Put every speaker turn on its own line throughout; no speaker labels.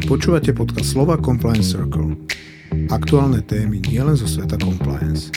Počúvate podcast Slova Compliance Circle. Aktuálne témy nielen zo sveta compliance.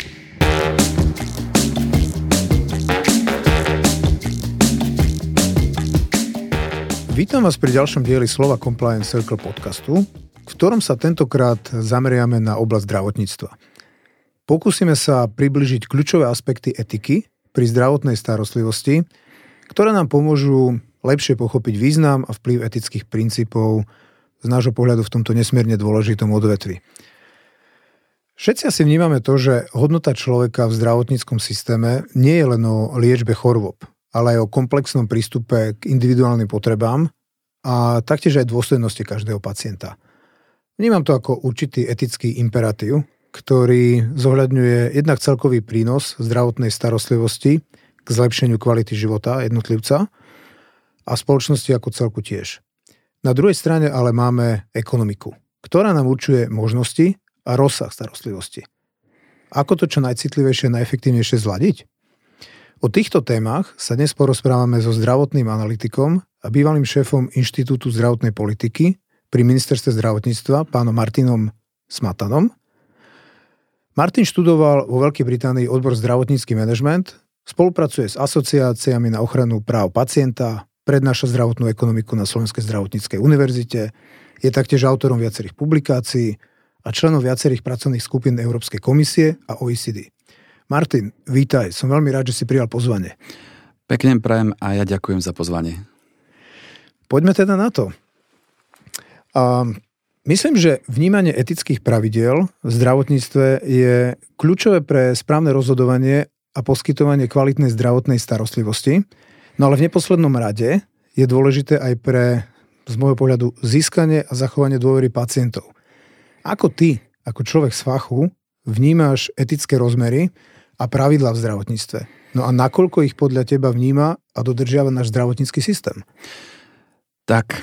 Vítam vás pri ďalšom dieli Slova Compliance Circle podcastu, v ktorom sa tentokrát zameriame na oblasť zdravotníctva. Pokúsime sa približiť kľúčové aspekty etiky pri zdravotnej starostlivosti, ktoré nám pomôžu lepšie pochopiť význam a vplyv etických princípov z nášho pohľadu v tomto nesmierne dôležitom odvetvi. Všetci asi vnímame to, že hodnota človeka v zdravotníckom systéme nie je len o liečbe chorôb, ale aj o komplexnom prístupe k individuálnym potrebám a taktiež aj dôstojnosti každého pacienta. Vnímam to ako určitý etický imperatív, ktorý zohľadňuje jednak celkový prínos zdravotnej starostlivosti k zlepšeniu kvality života jednotlivca a spoločnosti ako celku tiež. Na druhej strane ale máme ekonomiku, ktorá nám určuje možnosti a rozsah starostlivosti. Ako to čo najcitlivejšie a najefektívnejšie zladiť? O týchto témach sa dnes porozprávame so zdravotným analytikom a bývalým šéfom Inštitútu zdravotnej politiky pri Ministerstve zdravotníctva, pánom Martinom Smatanom. Martin študoval vo Veľkej Británii odbor zdravotnícky manažment, spolupracuje s asociáciami na ochranu práv pacienta, prednáša zdravotnú ekonomiku na Slovenskej zdravotníckej univerzite, je taktiež autorom viacerých publikácií a členom viacerých pracovných skupín Európskej komisie a OECD. Martin, vítaj, som veľmi rád, že si prijal pozvanie.
Pekne prajem a ja ďakujem za pozvanie.
Poďme teda na to. Myslím, že vnímanie etických pravidiel v zdravotníctve je kľúčové pre správne rozhodovanie a poskytovanie kvalitnej zdravotnej starostlivosti. No ale v neposlednom rade je dôležité aj pre, z môjho pohľadu, získanie a zachovanie dôvery pacientov. Ako ty, ako človek z fachu, vnímaš etické rozmery a pravidlá v zdravotníctve? No a nakoľko ich podľa teba vníma a dodržiava náš zdravotnícky systém?
Tak,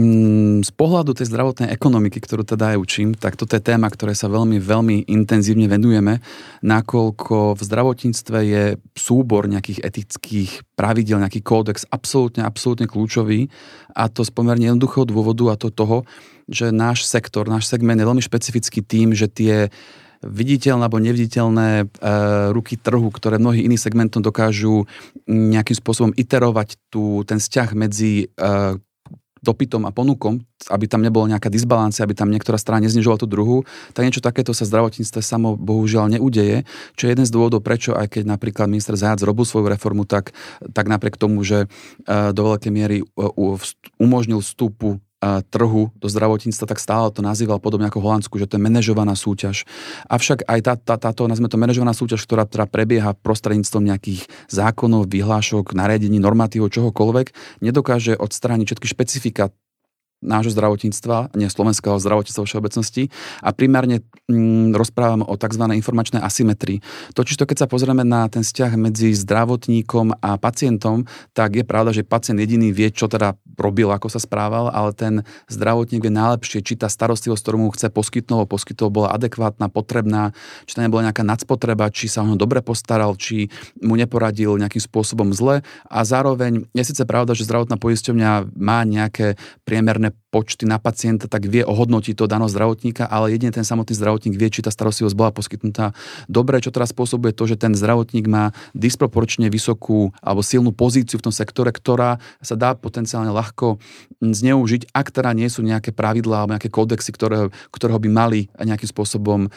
z pohľadu tej zdravotnej ekonomiky, ktorú teda aj učím, tak toto je téma, ktoré sa veľmi, veľmi intenzívne venujeme, nakoľko v zdravotníctve je súbor nejakých etických pravidiel, nejaký kódex absolútne kľúčový, a to z pomerne jednoduchého dôvodu, a to toho, že náš sektor, náš segment je veľmi špecifický tým, že tie viditeľné alebo neviditeľné ruky trhu, ktoré mnohých iných segmentov dokážu nejakým spôsobom iterovať ten vzťah medzi dopytom a ponukom, aby tam nebola nejaká disbalancia, aby tam niektorá strana neznižovala tú druhú, tak niečo takéto sa v zdravotníctve samo bohužiaľ neudeje, čo je jeden z dôvodov, prečo aj keď napríklad minister Zajac robil svoju reformu, tak napriek tomu, že do veľkej miery umožnil vstupu trhu do zdravotníctva, tak stále to nazýval podobne ako v Holandsku, že to je manažovaná súťaž. Avšak aj táto, nazvime to manažovaná súťaž, ktorá prebieha prostredníctvom nejakých zákonov, vyhlášok, nariadení, normatívov, čohokoľvek, nedokáže odstrániť všetky špecifika nášho zdravotníctva, nie slovenského zdravotníctva vo všeobecnosti, a primárne rozprávame o tzv. Informačnej asymetrii. Totižto, keď sa pozrieme na ten vzťah medzi zdravotníkom a pacientom, tak je pravda, že pacient jediný vie, čo teda robil, ako sa správal, ale ten zdravotník vie najlepšie, či tá starostlivosť, ktorú mu chce poskytnúť, bola adekvátna, potrebná, či tam nebola nejaká nadspotreba, či sa o ňo dobre postaral, či mu neporadil nejakým spôsobom zle. A zároveň je síce pravda, že zdravotná poisťovňa má nejaké priemerné počty na pacienta, tak vie ohodnotiť to daného zdravotníka, ale jedine ten samotný zdravotník vie, či tá starostlivosť bola poskytnutá dobre, čo teraz spôsobuje to, že ten zdravotník má disproporčne vysokú alebo silnú pozíciu v tom sektore, ktorá sa dá potenciálne ľahko zneužiť, ak teda nie sú nejaké pravidlá alebo nejaké kódexy, ktorého by mali nejakým spôsobom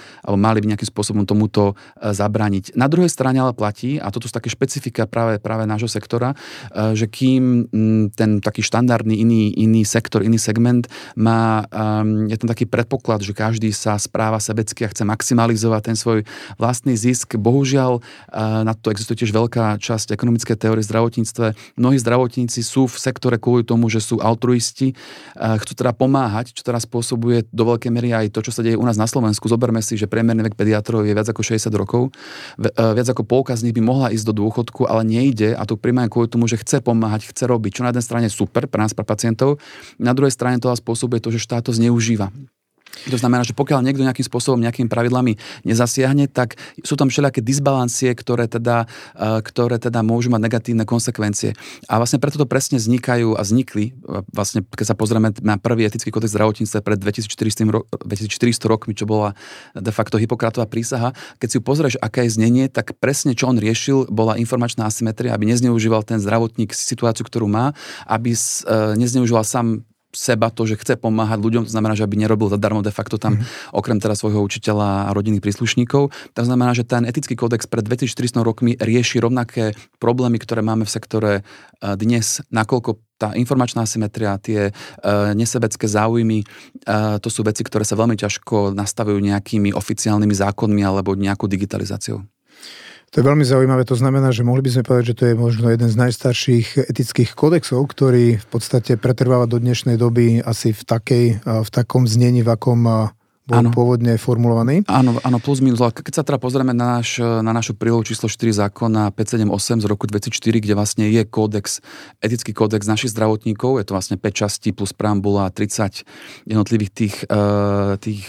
tomuto zabrániť. Na druhej strane ale platí, a toto sú také špecifika práve nášho sektora, že kým ten taký štandardný iný sektor, iný segment má, je tam taký predpoklad, že každý sa správa sebecky a chce maximalizovať ten svoj vlastný zisk. Bohužiaľ, na to existuje tiež veľká časť ekonomickej teórie v zdravotníctve. Mnohí zdravotníci sú v sektore kvôli tomu, že sú altruisti, chcú teda pomáhať, čo teraz spôsobuje do veľkej miery aj to, čo sa deje u nás na Slovensku. Zoberme si, že priemerný vek pediatrov je viac ako 60 rokov. Viac ako polka z nich by mohla ísť do dôchodku, ale nejde, a to primárne kvôli tomu, že chce pomáhať, chce robiť, čo na jednej strane super pre nás, pre pacientov. Na druhej strane to spôsobuje to, že štát to zneužíva. To znamená, že pokiaľ niekto nejakým spôsobom, nejakými pravidlami nezasiahne, tak sú tam všelijaké disbalancie, ktoré teda môžu mať negatívne konsekvencie. A vlastne preto to presne vznikajú a vznikli, vlastne keď sa pozrieme na prvý etický kódex zdravotníctva pred 2400 rokmi, čo bola de facto Hipokratová prísaha, keď si ju pozrieš, aké je znenie, tak presne čo on riešil, bola informačná asymetria, aby nezneužíval ten zdravotník situáciu, ktorú má, aby nezneužíval sám seba to, že chce pomáhať ľuďom, to znamená, že aby nerobil zadarmo de facto tam okrem teda svojho učiteľa a rodinných príslušníkov. To znamená, že ten etický kódex pred 2400 rokmi rieši rovnaké problémy, ktoré máme v sektore dnes, nakoľko tá informačná asymetria, tie nesebecké záujmy, to sú veci, ktoré sa veľmi ťažko nastavujú nejakými oficiálnymi zákonmi alebo nejakou digitalizáciou.
To je veľmi zaujímavé, to znamená, že mohli by sme povedať, že to je možno jeden z najstarších etických kodexov, ktorý v podstate pretrváva do dnešnej doby asi v takom znení, v akom bol pôvodne formulovaný.
Áno, plus minus. Keď sa teda pozrieme na našu prílohu číslo 4 zákona 578 z roku 2004, kde vlastne je etický kódex našich zdravotníkov, je to vlastne 5 častí plus preambula 30 jednotlivých tých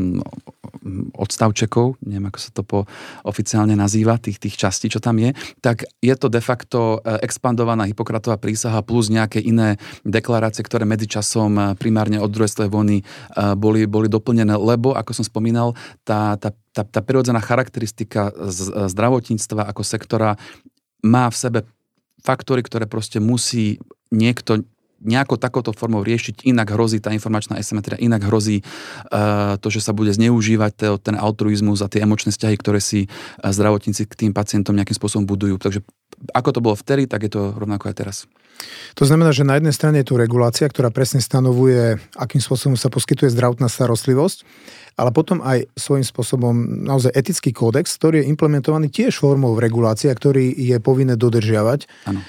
odstavčekov, neviem, ako sa to oficiálne nazýva, tých častí, čo tam je, tak je to de facto expandovaná Hipokratová prísaha plus nejaké iné deklarácie, ktoré medzičasom primárne od druhej svetovej vojny boli doplnené, lebo, ako som spomínal, tá prirodzená charakteristika zdravotníctva ako sektora má v sebe faktory, ktoré proste musí niekto nejako takouto formou riešiť, inak hrozí tá informačná asymetria, inak hrozí to, že sa bude zneužívať ten altruizmus a tie emočné vzťahy, ktoré si zdravotníci k tým pacientom nejakým spôsobom budujú. Takže ako to bolo vtedy, tak je to rovnako aj teraz.
To znamená, že na jednej strane je tu regulácia, ktorá presne stanovuje, akým spôsobom sa poskytuje zdravotná starostlivosť, ale potom aj svojím spôsobom naozaj etický kódex, ktorý je implementovaný tiež formou regulácie, ktorý je povinné dodržiavať.
Áno.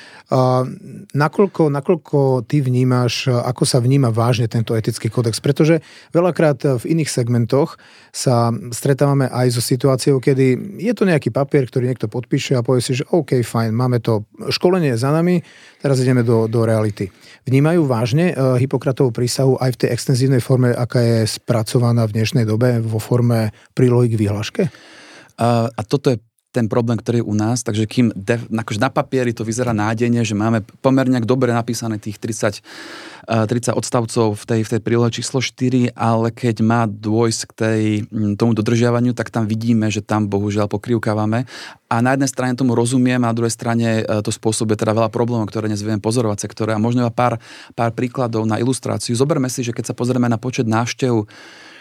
Nakoľko ty vnímaš, ako sa vníma vážne tento etický kódex? Pretože veľakrát v iných segmentoch sa stretávame aj so situáciou, kedy je to nejaký papier, ktorý niekto podpíše a povie si, že OK, fajn, máme to, školenie za nami, teraz ideme do reality. Vnímajú vážne Hipokratovú prísahu aj v tej extenzívnej forme, aká je spracovaná v dnešnej dobe vo forme prílohy k vyhláške?
A toto je ten problém, ktorý je u nás, takže kým akože na papieri to vyzerá nádejne, že máme pomerne dobre napísané tých 30 odstavcov v tej prílohe číslo 4, ale keď má dôjsť k tomu dodržiavaniu, tak tam vidíme, že tam bohužiaľ pokrývkávame. A na jednej strane tomu rozumiem, a na druhej strane to spôsobuje teda veľa problémov, ktoré dnes vieme pozorovať v sektore. A možno pár príkladov na ilustráciu. Zoberme si, že keď sa pozrieme na počet návštev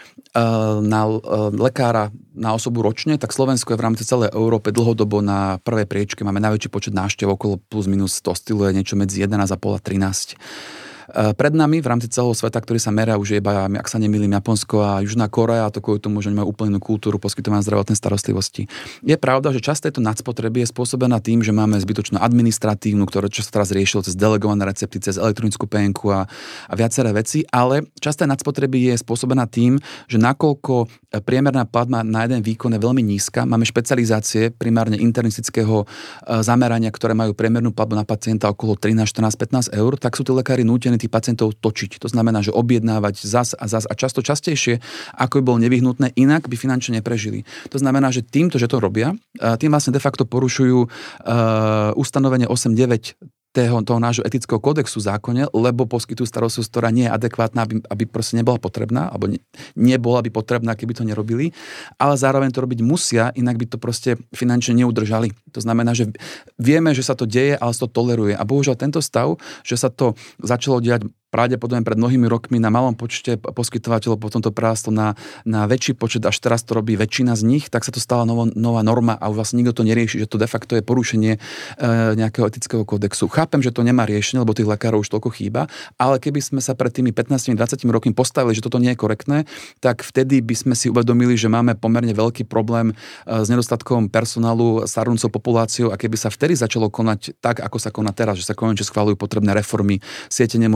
na lekára na osobu ročne, tak Slovensko je v rámci celej Európe dlhodobo na prvej priečke. Máme najväčší počet návštev, okolo plus minus to osciluje niečo medzi 11,5 a 13. Pred nami v rámci celého sveta, ktorý sa meria už iba, ak sa nemýlim, Japonsko a Južná Kórea, a to kvôli tomu, že majú úplnú kultúru poskytovania zdravotnej starostlivosti. Je pravda, že časť tejto nadspotreby je spôsobená tým, že máme zbytočnú administratívnu, čo sa teraz riešilo cez delegované recepty, cez elektronickú PN-ku a viaceré veci, ale časť tej nadspotreby je spôsobená tým, že nakoľko priemerná platba na jeden výkon je veľmi nízka, máme špecializácie primárne internistického zamerania, ktoré majú priemernú platbu na pacienta okolo 13, 14, 15 eur, tak sú tí lekári nútení tých pacientov točiť. To znamená, že objednávať zas a často častejšie, ako by bolo nevyhnutné, inak by finančne neprežili. To znamená, že týmto, že to robia, tým vlastne de facto porušujú ustanovenie 8.9 toho nášho etického kódexu v zákone, lebo poskytujú starostlivosť, ktorá nie je adekvátna, aby proste nebola potrebná, alebo nebola by potrebná, keby to nerobili, ale zároveň to robiť musia, inak by to proste finančne neudržali. To znamená, že vieme, že sa to deje, ale sa to toleruje. A bohužiaľ tento stav, že sa to začalo diať pravdepodobne pred mnohými rokmi na malom počte poskytovateľov, potom to prerastlo na väčší počet, až teraz to robí väčšina z nich, tak sa to stala nová norma a vlastne nikto to nerieši, že to de facto je porušenie nejakého etického kódexu. Chápem, že to nemá riešenie, lebo tých lekárov už toľko chýba, ale keby sme sa pred tými 15-20 rokmi postavili, že toto nie je korektné, tak vtedy by sme si uvedomili, že máme pomerne veľký problém s nedostatkom personálu, starnúcou populáciou, a keby sa vtedy začalo konať tak, ako sa koná teraz, že sa konečne schvaľujú potrebné reformy siete nemocníc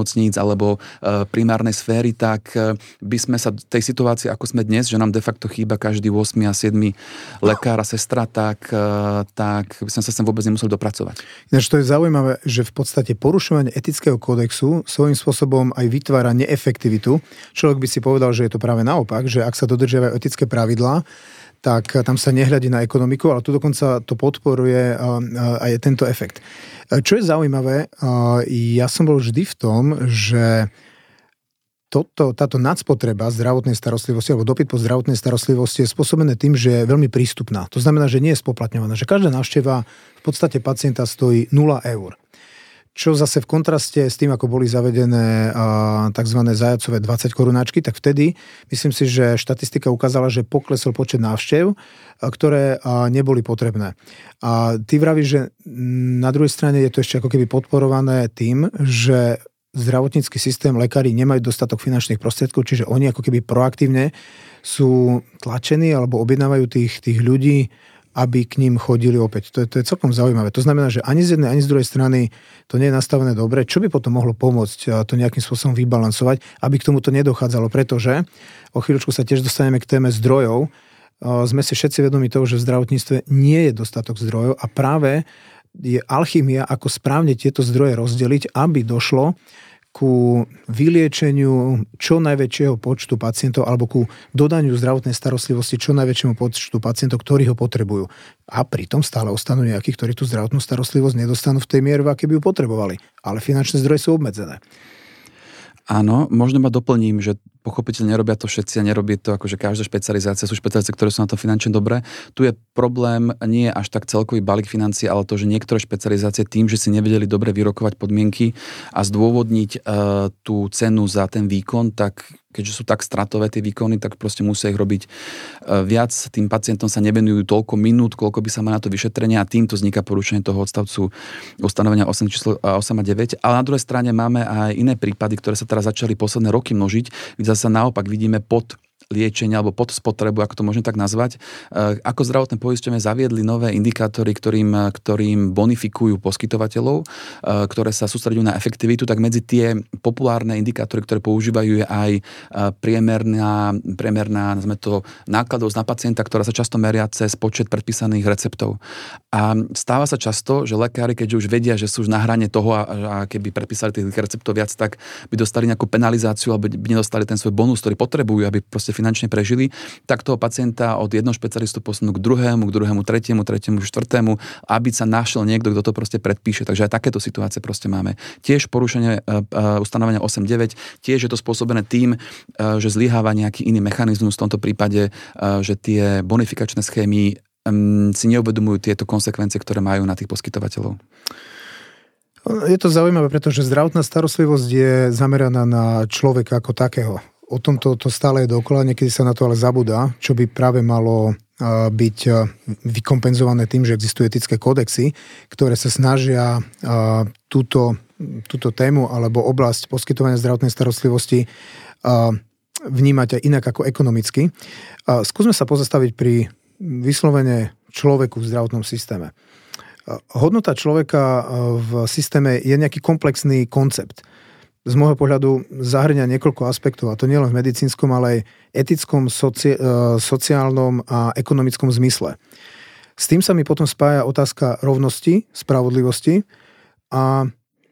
alebo primárnej sféry, tak by sme sa tej situácii, ako sme dnes, že nám de facto chýba každý 8. a 7. lekár a sestra, tak by sme sa sem vôbec nemuseli dopracovať.
Ináč to je zaujímavé, že v podstate porušovanie etického kódexu svojím spôsobom aj vytvára neefektivitu. Človek by si povedal, že je to práve naopak, že ak sa dodržiavajú etické pravidlá, tak tam sa nehľadí na ekonomiku, ale tu dokonca to podporuje aj tento efekt. Čo je zaujímavé, ja som bol vždy v tom, že táto nadspotreba zdravotnej starostlivosti alebo dopyt po zdravotnej starostlivosti je spôsobené tým, že je veľmi prístupná. To znamená, že nie je spoplatňovaná, že každá návšteva v podstate pacienta stojí 0 eur. Čo zase v kontraste s tým, ako boli zavedené tzv. Zajacové 20 korunáčky, tak vtedy myslím si, že štatistika ukázala, že poklesol počet návštev, ktoré neboli potrebné. A ty vravíš, že na druhej strane je to ešte ako keby podporované tým, že zdravotnícky systém, lekári nemajú dostatok finančných prostriedkov, čiže oni ako keby proaktívne sú tlačení alebo objednávajú tých ľudí, aby k ním chodili opäť. To je celkom zaujímavé. To znamená, že ani z jednej, ani z druhej strany to nie je nastavené dobre. Čo by potom mohlo pomôcť to nejakým spôsobom vybalansovať, aby k tomuto nedochádzalo? Pretože o chvíľučku sa tiež dostaneme k téme zdrojov. Sme si všetci vedomi toho, že v zdravotníctve nie je dostatok zdrojov a práve je alchymia, ako správne tieto zdroje rozdeliť, aby došlo ku vyliečeniu čo najväčšieho počtu pacientov alebo ku dodaniu zdravotnej starostlivosti čo najväčšiemu počtu pacientov, ktorí ho potrebujú. A pritom stále ostanú nejakí, ktorí tú zdravotnú starostlivosť nedostanú v tej miere, v aké by ju potrebovali. Ale finančné zdroje sú obmedzené.
Áno, možno ma doplním, že pochopiteľne nerobia to všetci a nerobí to akože každá špecializácia, sú špecializácie, ktoré sú na to finančne dobré. Tu je problém nie až tak celkový balík financií, ale to, že niektoré špecializácie tým, že si nevedeli dobre vyrokovať podmienky a zdôvodniť tú cenu za ten výkon, tak keďže sú tak stratové tie výkony, tak proste musia ich robiť viac. Tým pacientom sa nevenujú toľko minút, koľko by sa má na to vyšetrenie a týmto vzniká porušenie toho odstavcu ustanovenia 8 a 9. Ale na druhej strane máme aj iné prípady, ktoré sa teraz začali posledné roky množiť, kde zase naopak vidíme pod liečenia alebo pod spotrebu, ako to môžem tak nazvať. Ako zdravotné poisťovne zaviedli nové indikátory, ktorým bonifikujú poskytovateľov, ktoré sa sústredujú na efektivitu, tak medzi tie populárne indikátory, ktoré používajú, je aj priemerná nazvime to, nákladovosť na pacienta, ktorá sa často meria cez počet predpísaných receptov. A stáva sa často, že lekári, keďže už vedia, že sú už na hrane toho a keby predpísali tých receptov viac, tak by dostali nejakú penalizáciu alebo by nedostali ten svoj bonus, ktorý potrebujú, aby proste finančne prežili, tak toho pacienta od jedného špecialistu posunú k druhému, tretiemu, štvrtému, aby sa našiel niekto, kto to proste predpíše. Takže aj takéto situácie proste máme. Tiež porušenie ustanovenia 8.9, tiež je to spôsobené tým, že zlyháva nejaký iný mechanizmus, v tomto prípade, že tie bonifikačné schémy si neuvedomujú tieto konsekvencie, ktoré majú na tých poskytovateľov.
Je to zaujímavé, pretože zdravotná starostlivosť je zameraná na človeka ako takého. O tomto to stále je dookola, niekedy sa na to ale zabudá, čo by práve malo byť vykompenzované tým, že existujú etické kódexy, ktoré sa snažia túto tému alebo oblasť poskytovania zdravotnej starostlivosti vnímať aj inak ako ekonomicky. Skúsme sa pozastaviť pri vyslovene človeku v zdravotnom systéme. Hodnota človeka v systéme je nejaký komplexný koncept. Z môjho pohľadu zahrňa niekoľko aspektov, a to nielen v medicínskom, ale aj etickom, sociálnom a ekonomickom zmysle. S tým sa mi potom spája otázka rovnosti, spravodlivosti a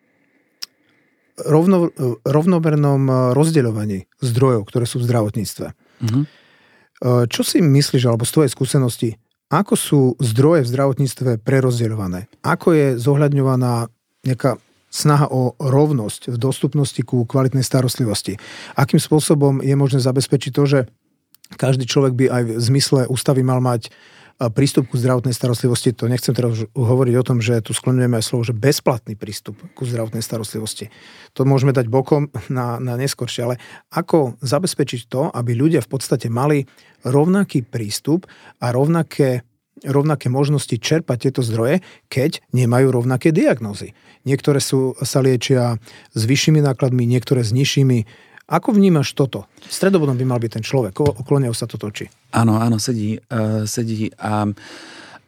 rovnomernom rozdeľovaní zdrojov, ktoré sú v zdravotníctve. Mm-hmm. Čo si myslíš, alebo z tvojej skúsenosti, ako sú zdroje v zdravotníctve prerozdeľované? Ako je zohľadňovaná nejaká snaha o rovnosť v dostupnosti ku kvalitnej starostlivosti? Akým spôsobom je možné zabezpečiť to, že každý človek by aj v zmysle ústavy mal mať prístup ku zdravotnej starostlivosti? To nechcem teraz hovoriť o tom, že tu skloňujeme aj slovo, že bezplatný prístup ku zdravotnej starostlivosti. To môžeme dať bokom na neskoršie, ale ako zabezpečiť to, aby ľudia v podstate mali rovnaký prístup a rovnaké možnosti čerpať tieto zdroje, keď nemajú rovnaké diagnózy. Niektoré sa liečia s vyššími nákladmi, niektoré s nižšími. Ako vnímaš toto? Stredobodom by mal byť ten človek, okolo neho sa to točí.
Áno, sedí. A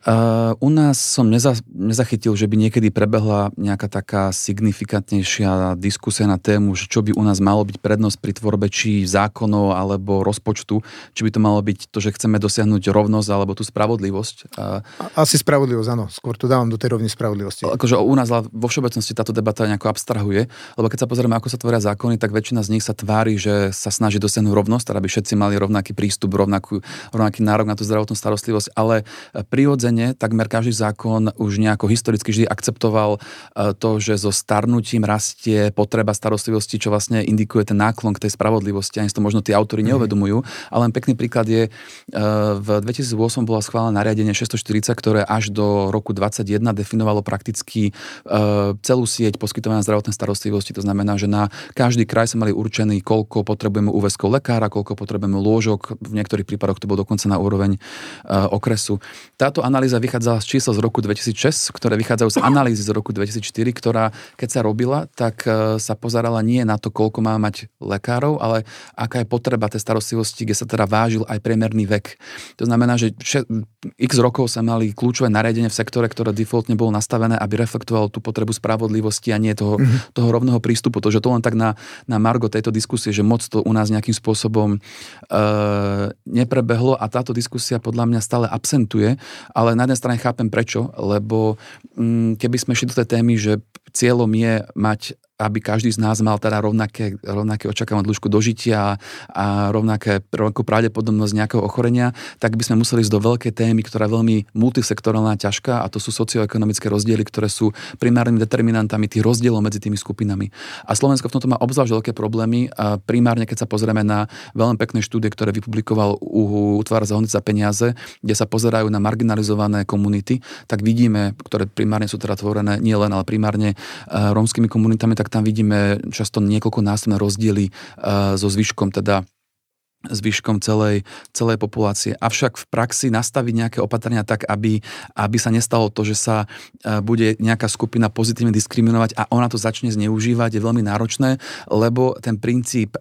U nás som nezachytil, že by niekedy prebehla nejaká taká signifikantnejšia diskusia na tému, že čo by u nás malo byť prednosť pri tvorbe či zákonov alebo rozpočtu, či by to malo byť to, že chceme dosiahnuť rovnosť alebo tú spravodlivosť.
Asi spravodlivosť, áno. Skôr to dávam do tej rovni spravodlivosti.
Akože u nás vo všeobecnosti táto debata nejako abstrahuje, lebo keď sa pozrieme, ako sa tvoria zákony, tak väčšina z nich sa tvári, že sa snaží dosiahnuť rovnosť, teda aby všetci mali rovnaký prístup, rovnaký nárok na tú zdravotnú starostlivosť, ale prirodzene takmer každý zákon už nejako historicky vždy akceptoval to, že so starnutím rastie potreba starostlivosti, čo vlastne indikuje ten náklon k tej spravodlivosti. Ani to možno tí autori neuvedomujú, ale len pekný príklad je, v 2008 bola schválené nariadenie 640, ktoré až do roku 2021 definovalo prakticky celú sieť poskytovania zdravotnej starostlivosti. To znamená, že na každý kraj sa mali určený, koľko potrebujeme úväzkov lekára, koľko potrebujeme lôžok, v niektorých prípadoch to bolo dokonca na úroveň okresu. Táto analýza vychádzala z čísla z roku 2006, ktoré vychádzajú z analýzy z roku 2004, ktorá keď sa robila, tak sa pozerala nie na to, koľko má mať lekárov, ale aká je potreba tej starostlivosti, kde sa teda vážil aj priemerný vek. To znamená, že x rokov sa mali kľúčové nariadenie v sektore, ktoré defaultne bolo nastavené, aby reflektovalo tú potrebu spravodlivosti a nie toho rovného prístupu. To, že to len tak na margo tejto diskusie, že moc to u nás nejakým spôsobom neprebehlo a táto diskusia podľa mňa stále absentuje, ale na jednej strane chápem prečo, lebo keby sme šli do tej témy, že cieľom je mať, aby každý z nás mal teda rovnaké očakávané dĺžku dožitia a rovnakú pravdepodobnosť nejakého ochorenia, tak by sme museli ísť do veľkej témy, ktorá je veľmi multisektorálna a ťažká, a to sú socioekonomické rozdiely, ktoré sú primárnymi determinantami tých rozdielov medzi tými skupinami. A Slovensko v tomto má obzvlášť veľké problémy a primárne, keď sa pozrieme na veľmi pekné štúdie, ktoré vypublikoval Útvar za honec za peniaze, kde sa pozerajú na marginalizované komunity, tak vidíme, ktoré primárne sú teda tvorené nie len, ale primárne rómskymi komunitami, tak tam vidíme často niekoľkonásobné rozdiely so zvyškom celej populácie. Avšak v praxi nastaviť nejaké opatrenia tak, aby sa nestalo to, že sa bude nejaká skupina pozitívne diskriminovať a ona to začne zneužívať, je veľmi náročné, lebo ten princíp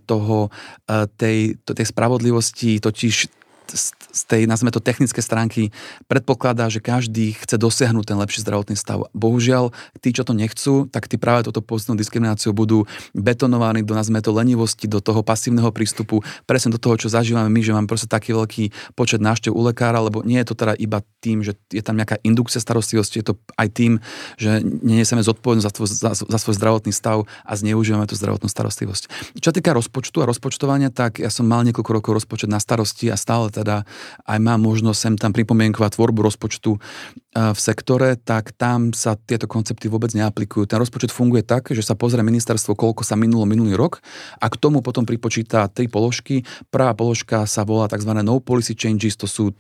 tej spravodlivosti totiž z tej, nazvime to, technické stránky predpokladá, že každý chce dosiahnuť ten lepší zdravotný stav. Bohužiaľ, tí, čo to nechcú, tak tí práve toto pozitívnou diskrimináciou budú betonovaní do, nazvime to, lenivosti, do toho pasívneho prístupu, presne do toho, čo zažívame my, že máme proste taký veľký počet návštev u lekára, lebo nie je to teda iba tým, že je tam nejaká indukcia starostlivosti, je to aj tým, že neniesieme zodpovednosť za svoj zdravotný stav a zneužívame tú zdravotnú starostlivosť. Čo týka rozpočtu a rozpočtovania, tak ja som mal niekoľko rokov rozpočet na starosti a stále teda aj mám možnosť sem tam pripomienkovať tvorbu rozpočtu v sektore, tak tam sa tieto koncepty vôbec neaplikujú. Ten rozpočet funguje tak, že sa pozrie ministerstvo, koľko sa minulo minulý rok a k tomu potom pripočíta 3 položky. Prvá položka sa volá tzv. No policy changes, to sú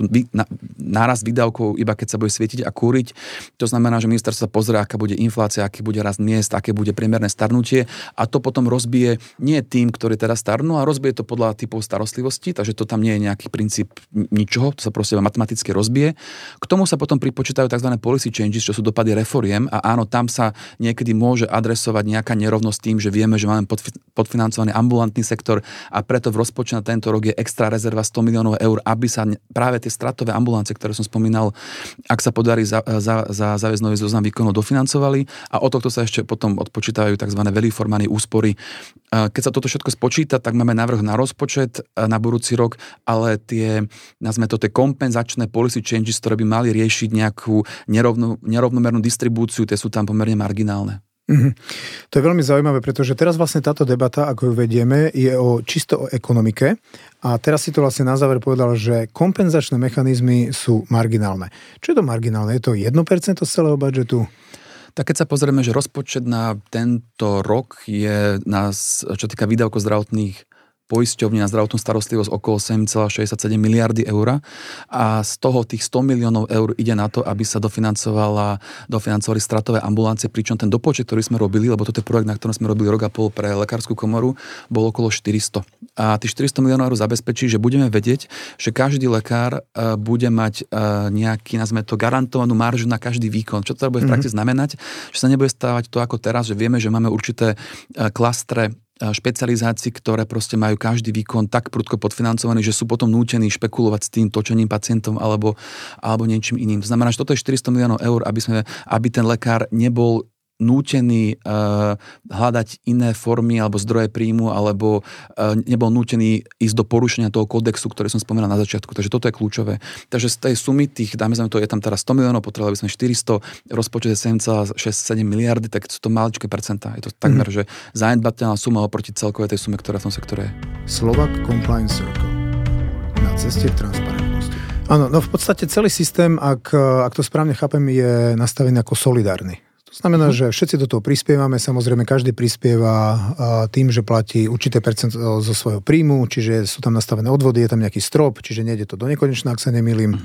nárast výdavkov, iba keď sa bude svietiť a kúriť. To znamená, že ministerstvo sa pozrie, aká bude inflácia, aký bude rast miest, aké bude priemerné starnutie a to potom rozbije nie tým, ktorí teda starnú, a rozbije to podľa typov starostlivosti, takže to tam nie je nejaký princíp ničoho, to sa proste matematicky rozbije. K tomu sa potom pripočítajú tzv. Policy changes, čo sú dopady reforiem, a áno, tam sa niekedy môže adresovať nejaká nerovnosť tým, že vieme, že máme podfinancovaný ambulantný sektor a preto v rozpočte na tento rok je extra rezerva 100 miliónov eur, aby sa práve tie stratové ambulancie, ktoré som spomínal, ak sa podarí zaviesť nový zoznam výkonov, dofinancovali, a od tohto sa ešte potom odpočítajú tzv. Value for money úspory. Keď sa toto všetko spočíta, tak máme návrh na rozpočet na budúci rok, ale tie kompenzačné policy changes, ktoré by mali riešiť nejakú nerovnomernú distribúciu, tie sú tam pomerne marginálne.
To je veľmi zaujímavé, pretože teraz vlastne táto debata, ako ju vedieme, je čisto o ekonomike, a teraz si to vlastne na záver povedal, že kompenzačné mechanizmy sú marginálne. Čo je to marginálne? Je to 1% z celého budžetu?
Tak keď sa pozrieme, že rozpočet na tento rok je, čo týka výdavkov zdravotných poisťovní na zdravotnú starostlivosť, okolo 7,67 miliardy eur, a z toho tých 100 miliónov eur ide na to, aby sa dofinancovali stratové ambulancie, pričom ten dopočet, ktorý sme robili, lebo toto je projekt, na ktorom sme robili rok a pol pre lekárskú komoru, bol okolo 400. A tých 400 miliónov eur zabezpečí, že budeme vedieť, že každý lekár bude mať nejaký, nazvime to, garantovanú maržu na každý výkon. Čo to bude v praxi znamenať? Že sa nebude stávať to ako teraz, že vieme, že máme určité klastre špecializácií, ktoré proste majú každý výkon tak prudko podfinancovaný, že sú potom nútení špekulovať s tým točením pacientom alebo niečím iným. To znamená, že toto je 400 miliónov eur, aby ten lekár nebol nútený hľadať iné formy alebo zdroje príjmu, alebo nebol nútený ísť do porušenia toho kódexu, ktorý som spomínal na začiatku. Takže toto je kľúčové. Takže z tej sumy dáme to, je tam teraz 100 miliónov, potrebovali by sme 400, rozpočet je 7,67 miliardy, tak sú to maličké percentá. Je to takmer, že zanedbateľná suma oproti celkovej tej sume, ktorá v tom sektore je.
Slovak Compliance Circle. Na ceste k transparentnosti. Áno, no v podstate celý systém, ak to správne chápem, je nastavený ako solidárny. To znamená, že všetci do toho prispievame, samozrejme každý prispieva tým, že platí určité percento zo svojho príjmu, čiže sú tam nastavené odvody, je tam nejaký strop, čiže nejde to do nekonečna, ak sa nemýlim.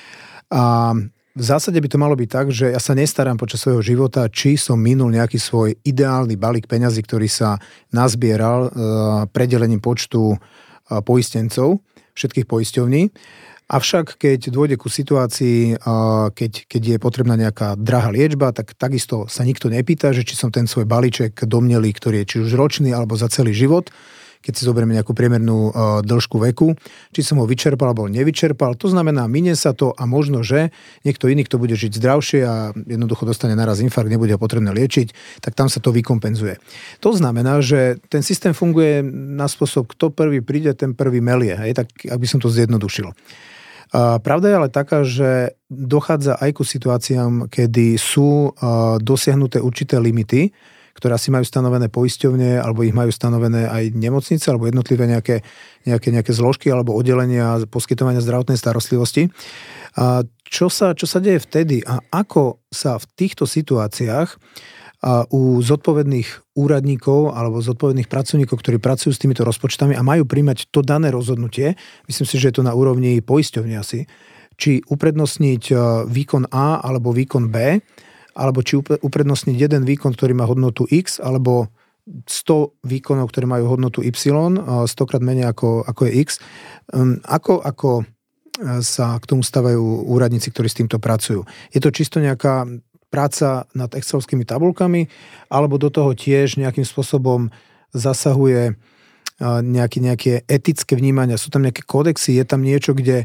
A v zásade by to malo byť tak, že ja sa nestarám počas svojho života, či som minul nejaký svoj ideálny balík peňazí, ktorý sa nazbieral predelením počtu poistencov, všetkých poisťovní. Avšak, keď dôjde ku situácii, keď je potrebná nejaká drahá liečba, tak takisto sa nikto nepýta, že či som ten svoj balíček domnelý, ktorý je či už ročný, alebo za celý život, keď si zoberieme nejakú priemernú dĺžku veku, či som ho vyčerpal alebo nevyčerpal. To znamená, minie sa to a možno, že niekto iný, kto bude žiť zdravšie a jednoducho dostane naraz infarkt, nebude ho potrebné liečiť, tak tam sa to vykompenzuje. To znamená, že ten systém funguje na spôsob, kto prvý príde, ten prvý melie. Tak ak by som to zjednodušil. Pravda je ale taká, že dochádza aj ku situáciám, kedy sú dosiahnuté určité limity, ktoré si majú stanovené poisťovne, alebo ich majú stanovené aj nemocnice, alebo jednotlivé nejaké zložky alebo oddelenia poskytovania zdravotnej starostlivosti. Čo sa deje vtedy a ako sa v týchto situáciách u zodpovedných úradníkov alebo zodpovedných pracovníkov, ktorí pracujú s týmito rozpočtami a majú príjmať to dané rozhodnutie, myslím si, že je to na úrovni poisťovne asi, či uprednostniť výkon A alebo výkon B, alebo či uprednostniť jeden výkon, ktorý má hodnotu X, alebo 100 výkonov, ktoré majú hodnotu Y, 100-krát menej ako je X. Ako sa k tomu stavajú úradníci, ktorí s týmto pracujú? Je to čisto nejaká práca nad excelovskými tabuľkami, alebo do toho tiež nejakým spôsobom zasahuje nejaké etické vnímania, sú tam nejaké kódexy, je tam niečo, kde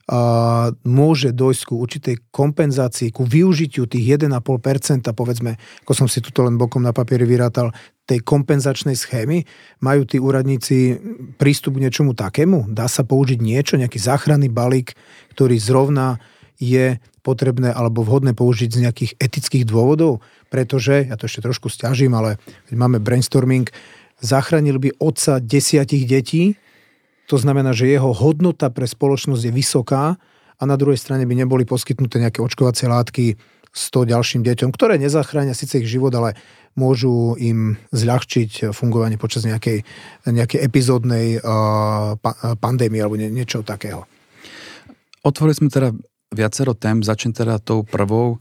môže dojsť ku určitej kompenzácii, ku využitiu tých 1,5%, povedzme, ako som si tuto len bokom na papieri vyrátal, tej kompenzačnej schémy. Majú tí úradníci prístup k niečomu takému? Dá sa použiť niečo, nejaký záchranný balík, ktorý zrovna je potrebné alebo vhodné použiť z nejakých etických dôvodov, pretože, ja to ešte trošku sťažím, ale keď máme brainstorming, zachránil by otca 10 detí, to znamená, že jeho hodnota pre spoločnosť je vysoká a na druhej strane by neboli poskytnuté nejaké očkovacie látky 100 ďalším deťom, ktoré nezachránia síce ich život, ale môžu im zľahčiť fungovanie počas nejakej epizódnej pandémie alebo niečo takého.
Otvorili sme teda viacero tém, začnem teda tou prvou.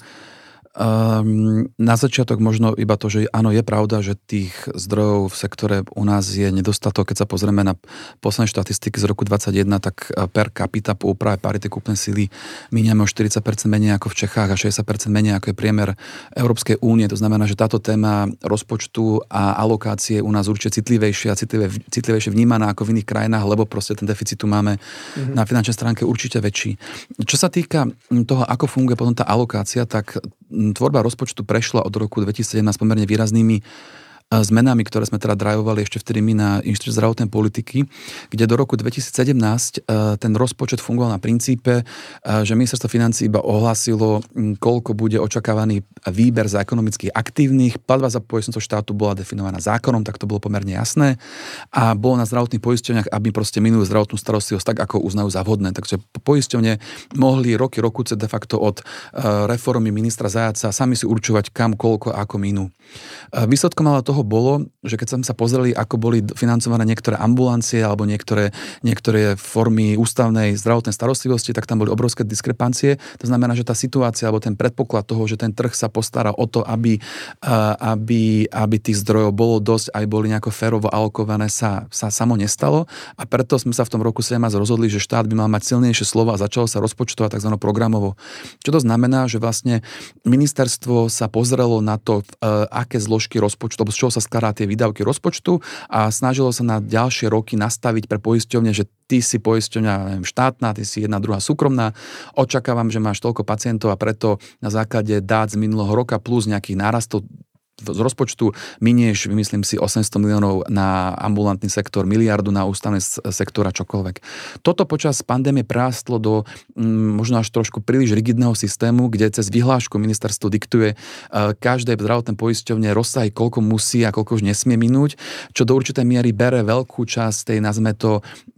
Na začiatok možno iba to, že áno, je pravda, že tých zdrojov v sektore u nás je nedostatok. Keď sa pozrieme na posledné štatistiky z roku 2021, tak per capita po úprave parity kúpnej sily miniame o 40% menej ako v Čechách a 60% menej ako je priemer Európskej únie. To znamená, že táto téma rozpočtu a alokácie u nás určite citlivejšie a citlivejšie vnímaná ako v iných krajinách, lebo proste ten deficit tu máme na finančnej stránke určite väčší. Čo sa týka toho, ako funguje potom tá alokácia, tak tvorba rozpočtu prešla od roku 2017 pomerne výraznými zmenami, ktoré sme teda drajovali ešte vtedy my na Inštitúte zdravotnej politiky, kde do roku 2017 ten rozpočet fungoval na princípe, že ministerstvo financií iba ohlásilo, koľko bude očakávaný výber za ekonomicky aktívnych. Platba za poistencov štátu bola definovaná zákonom, tak to bolo pomerne jasné. A bolo na zdravotných poisťovniach, aby proste minuli zdravotnú starostlivosť tak, ako uznajú za vhodné. Takže poisťovne mohli roky de facto od reformy ministra Zajaca sami si určovať, kam, koľko a ako minú. Výsledkom ale toho bolo, že keď sme sa pozreli, ako boli financované niektoré ambulancie alebo niektoré formy ústavnej zdravotnej starostlivosti, tak tam boli obrovské diskrepancie. To znamená, že tá situácia alebo ten predpoklad toho, že ten trh sa postará o to, aby tých zdrojov bolo dosť, aj boli nejako férovo alokované, sa samo nestalo. A preto sme sa v tom roku 17 rozhodli, že štát by mal mať silnejšie slovo a začalo sa rozpočtovať tzv. Programovo. Čo to znamená, že vlastne ministerstvo sa pozrelo na to, aké zložky rozpočtu, z čoho sa skladá tie výdavky rozpočtu a snažilo sa na ďalšie roky nastaviť pre poisťovne, že ty si poisťovňa, neviem, štátna, ty si jedna, druhá súkromná, očakávam, že máš toľko pacientov a preto na základe dát z minulého roka plus nejakých nárastov z rozpočtu minieš, vymyslím si, 800 miliónov na ambulantný sektor, miliardu na ústavný sektor a čokoľvek. Toto počas pandémie prerástlo do možno až trošku príliš rigidného systému, kde cez vyhlášku ministerstvo diktuje každej zdravotnej poisťovne rozsahy, koľko musí a koľko už nesmie minúť, čo do určitej miery bere veľkú časť tej, nazme to,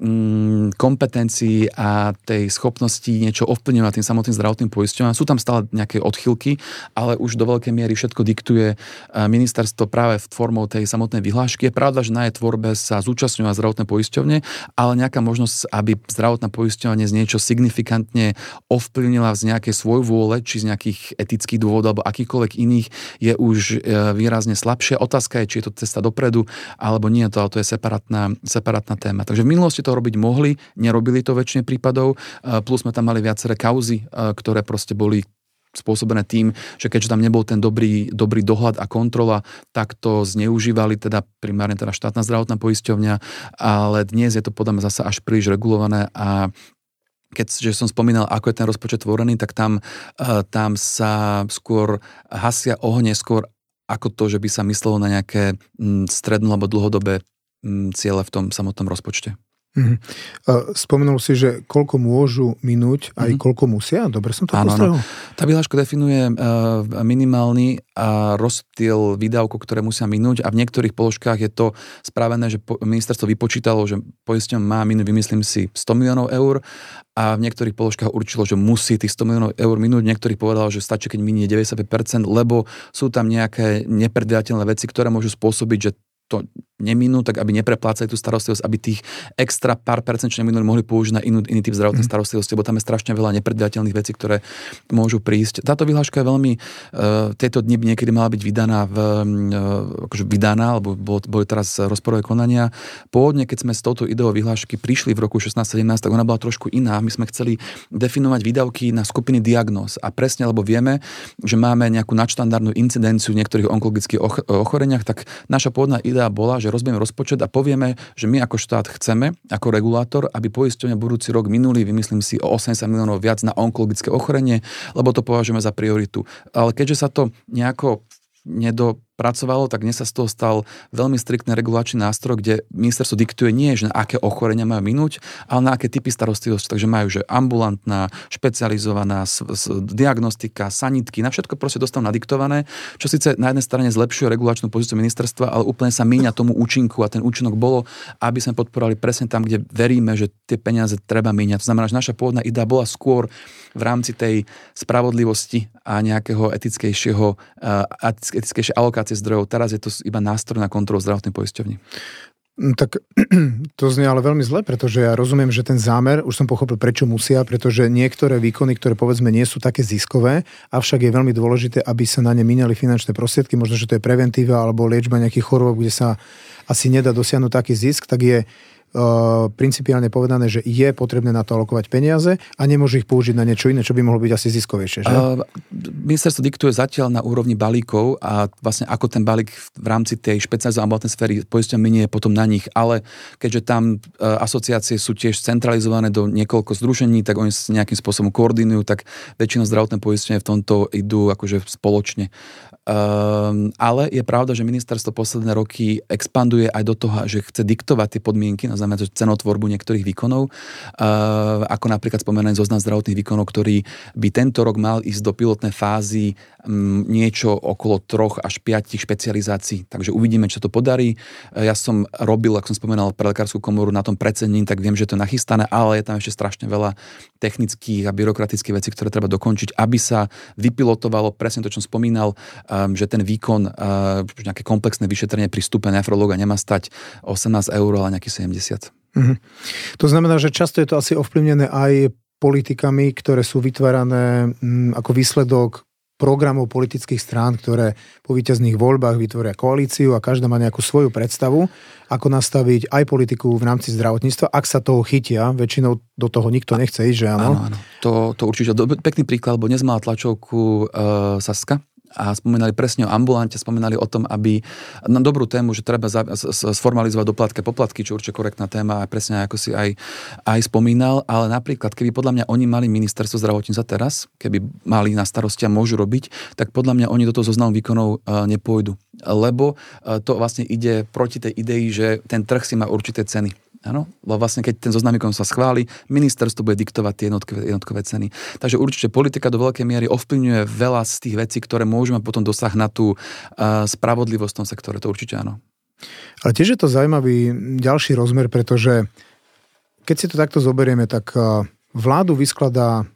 kompetencií a tej schopnosti niečo ovplyvňovať tým samotným zdravotným poisťovňam. Sú tam stále nejaké odchýlky, ale už do veľkej miery všetko diktuje ministerstvo práve formou tej samotnej vyhlášky. Je pravda, že na jej tvorbe sa zúčastňujú zdravotné poisťovne, ale nejaká možnosť, aby zdravotná poisťovňa z niečo signifikantne ovplyvnila z nejakej svojvôle, či z nejakých etických dôvodov alebo akýchkoľvek iných, je už výrazne slabšia. Otázka je, či je to cesta dopredu, alebo nie, ale to je separátna téma. Takže v minulosti to robiť mohli, nerobili to väčšine prípadov, plus sme tam mali viaceré kauzy, ktoré proste boli spôsobené tým, že keďže tam nebol ten dobrý dohľad a kontrola, tak to zneužívali teda primárne teda štátna zdravotná poisťovňa, ale dnes je to podľa mňa zase až príliš regulované a keďže som spomínal, ako je ten rozpočet tvorený, tak tam sa skôr hasia ohne skôr ako to, že by sa myslelo na nejaké stredno alebo dlhodobé ciele v tom samotnom rozpočte.
Spomenul si, že koľko môžu minúť, aj koľko musia? Dobre som to postrehol?
Tá vyhláška definuje minimálny rozptyl výdavkov, ktoré musia minúť a v niektorých položkách je to spravené, že ministerstvo vypočítalo, že poisťovňa má minúť, vymyslím si, 100 miliónov eur a v niektorých položkách určilo, že musí tých 100 miliónov eur minúť. Niektorých povedalo, že stačí, keď minie 95%, lebo sú tam nejaké nepredvidateľné veci, ktoré môžu spôsobiť, že to neminú, tak aby nepreplácali tú starostlivosť, aby tých extra pár percent, čo neminuli, mohli použiť na iný typ zdravotnej starostlivosti, lebo tam je strašne veľa nepredvidateľných vecí, ktoré môžu prísť. Táto vyhláška je veľmi, tieto dni by niekedy mala byť vydaná, alebo boli teraz rozporové konania. Pôvodne, keď sme s touto ideou vyhlášky prišli v roku 16-17, tak ona bola trošku iná. My sme chceli definovať výdavky na skupiny diagnóz a presne, lebo vieme, že máme nejakú nadštandardnú incidenciu v niektorých onkologických ochoreniach, tak naša pôvodná idea bola, že rozbijeme rozpočet a povieme, že my ako štát chceme, ako regulátor, aby poisťovne budúci rok minuli, vymyslím si, o 80 miliónov viac na onkologické ochorenie, lebo to považujeme za prioritu. Ale keďže sa to nejako nedopracovalo, tak dnes sa z toho stal veľmi striktný regulačný nástroj, kde ministerstvo diktuje nie, že na aké ochorenia majú minúť, ale na aké typy starostlivosti. Takže majú, že ambulantná, špecializovaná diagnostika, sanitky, na všetko proste dostanú nadiktované, čo síce na jednej strane zlepšuje regulačnú pozíciu ministerstva, ale úplne sa míňa tomu účinku a ten účinok bolo, aby sme podporovali presne tam, kde veríme, že tie peniaze treba míňať. To znamená, že naša pôvodná idea bola skôr v rámci tej spravodlivosti a nejakého etickejšej alokácie zdrojov. Teraz je to iba nástroj na kontrolu zdravotnej poisťovni.
Tak to znie ale veľmi zle, pretože ja rozumiem, že ten zámer, už som pochopil, prečo musia, pretože niektoré výkony, ktoré povedzme nie sú také ziskové, avšak je veľmi dôležité, aby sa na ne míňali finančné prostriedky, možno, že to je preventíva alebo liečba nejakých chorôb, kde sa asi nedá dosiahnuť taký zisk, tak je principiálne povedané, že je potrebné na to alokovať peniaze a nemôže ich použiť na niečo iné, čo by mohlo byť asi ziskovejšie. Že?
Ministerstvo diktuje zatiaľ na úrovni balíkov a vlastne ako ten balík v rámci tej špecializovanej ambulantnej sféry poisťovňa minie potom na nich, ale keďže tam asociácie sú tiež centralizované do niekoľko združení, tak oni sa nejakým spôsobom koordinujú, tak väčšinou zdravotné poisťovne v tomto idú akože spoločne. Ale je pravda, že ministerstvo posledné roky expanduje aj do toho, že chce diktovať tie podmienky, na znamená cenotvorbu niektorých výkonov, ako napríklad spomenaný zoznam zdravotných výkonov, ktorý by tento rok mal ísť do pilotnej fázy niečo okolo 3 až 5 špecializácií. Takže uvidíme, čo to podarí. Ja som robil, ako som spomenal, pre lekárskú komoru na tom predsedním, tak viem, že to je nachystané, ale je tam ešte strašne veľa technických a byrokratických vecí, ktoré treba dokončiť, aby sa vypilotovalo presne to, čo som spomínal, že ten výkon, nejaké komplexné vyšetrenie pri vstupe nefrológa nemá stať 18 eur, ale nejaký 70.
To znamená, že často je to asi ovplyvnené aj politikami, ktoré sú vytvárané ako výsledok programov politických strán, ktoré po víťazných voľbách vytvoria koalíciu a každá má nejakú svoju predstavu, ako nastaviť aj politiku v rámci zdravotníctva, ak sa toho chytia, väčšinou do toho nikto nechce ísť, že áno?
Áno. To určite pekný príklad, lebo dnes mala tlačovku Saska, a spomínali presne o ambulante, spomínali o tom, aby na dobrú tému, že treba sformalizovať doplatky, poplatky, čo určite korektná téma, a presne ako si aj spomínal, ale napríklad, keby podľa mňa oni mali ministerstvo zdravotníctva teraz, keby mali na starosti a môžu robiť, tak podľa mňa oni do toho zoznamu výkonov nepôjdu. Lebo to vlastne ide proti tej idei, že ten trh si má určité ceny. Áno, lebo vlastne keď ten zoznam výkonov sa schváli, ministerstvo bude diktovať tie jednotkové ceny. Takže určite politika do veľkej miery ovplyvňuje veľa z tých vecí, ktoré môžu mať potom dosah na tú spravodlivosť v tom sektore, to určite áno.
Ale tiež je to zaujímavý ďalší rozmer, pretože keď si to takto zoberieme, tak vládu vyskladá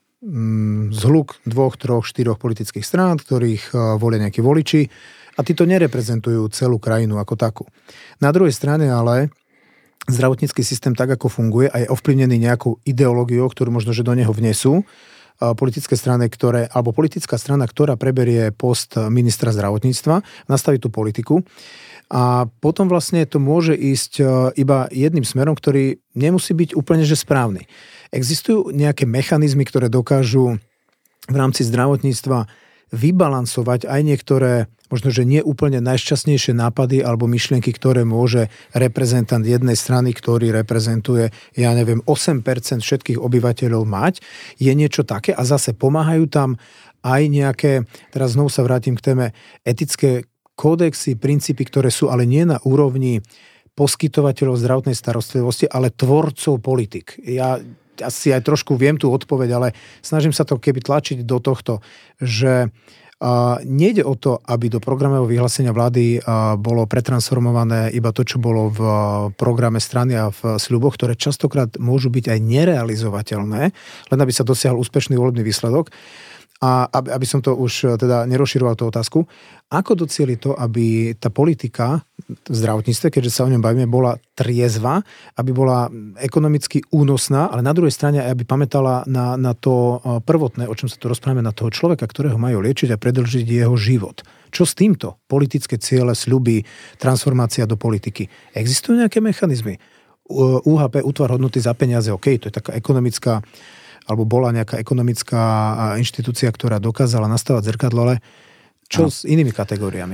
zhluk 2, 3, 4 politických strán, ktorých volia nejakí voliči, a títo nereprezentujú celú krajinu ako takú. Na druhej strane ale zdravotnícky systém tak, ako funguje a je ovplyvnený nejakou ideológiou, ktorú možno, že do neho vnesú politické strany, alebo politická strana, ktorá preberie post ministra zdravotníctva, nastaví tú politiku. A potom vlastne to môže ísť iba jedným smerom, ktorý nemusí byť úplne že správny. Existujú nejaké mechanizmy, ktoré dokážu v rámci zdravotníctva vybalansovať aj niektoré, možno, že nie úplne najšťastnejšie nápady alebo myšlienky, ktoré môže reprezentant jednej strany, ktorý reprezentuje, 8% všetkých obyvateľov mať. Je niečo také a zase pomáhajú tam aj nejaké, teraz znovu sa vrátim k téme, etické kódexy, princípy, ktoré sú ale nie na úrovni poskytovateľov zdravotnej starostlivosti, ale tvorcov politik. Ja asi aj trošku viem tú odpoveď, ale snažím sa to keby tlačiť do tohto, že nejde o to, aby do programového vyhlásenia vlády bolo pretransformované iba to, čo bolo v programe strany a v sľuboch, ktoré častokrát môžu byť aj nerealizovateľné, len aby sa dosiahol úspešný volebný výsledok. A aby som to už teda nerozširoval tú otázku, ako docieliť to, aby tá politika v zdravotníctve, keďže sa o ňom bavíme, bola triezva, aby bola ekonomicky únosná, ale na druhej strane aj aby pamätala na to prvotné, o čom sa tu rozprávame, na toho človeka, ktorého majú liečiť a predĺžiť jeho život. Čo s týmto? Politické ciele, sľuby, transformácia do politiky. Existujú nejaké mechanizmy? UHP, útvar hodnoty za peniaze, OK, to je taká ekonomická alebo bola nejaká ekonomická inštitúcia, ktorá dokázala nastavať zrkadlo, ale čo s inými kategóriami?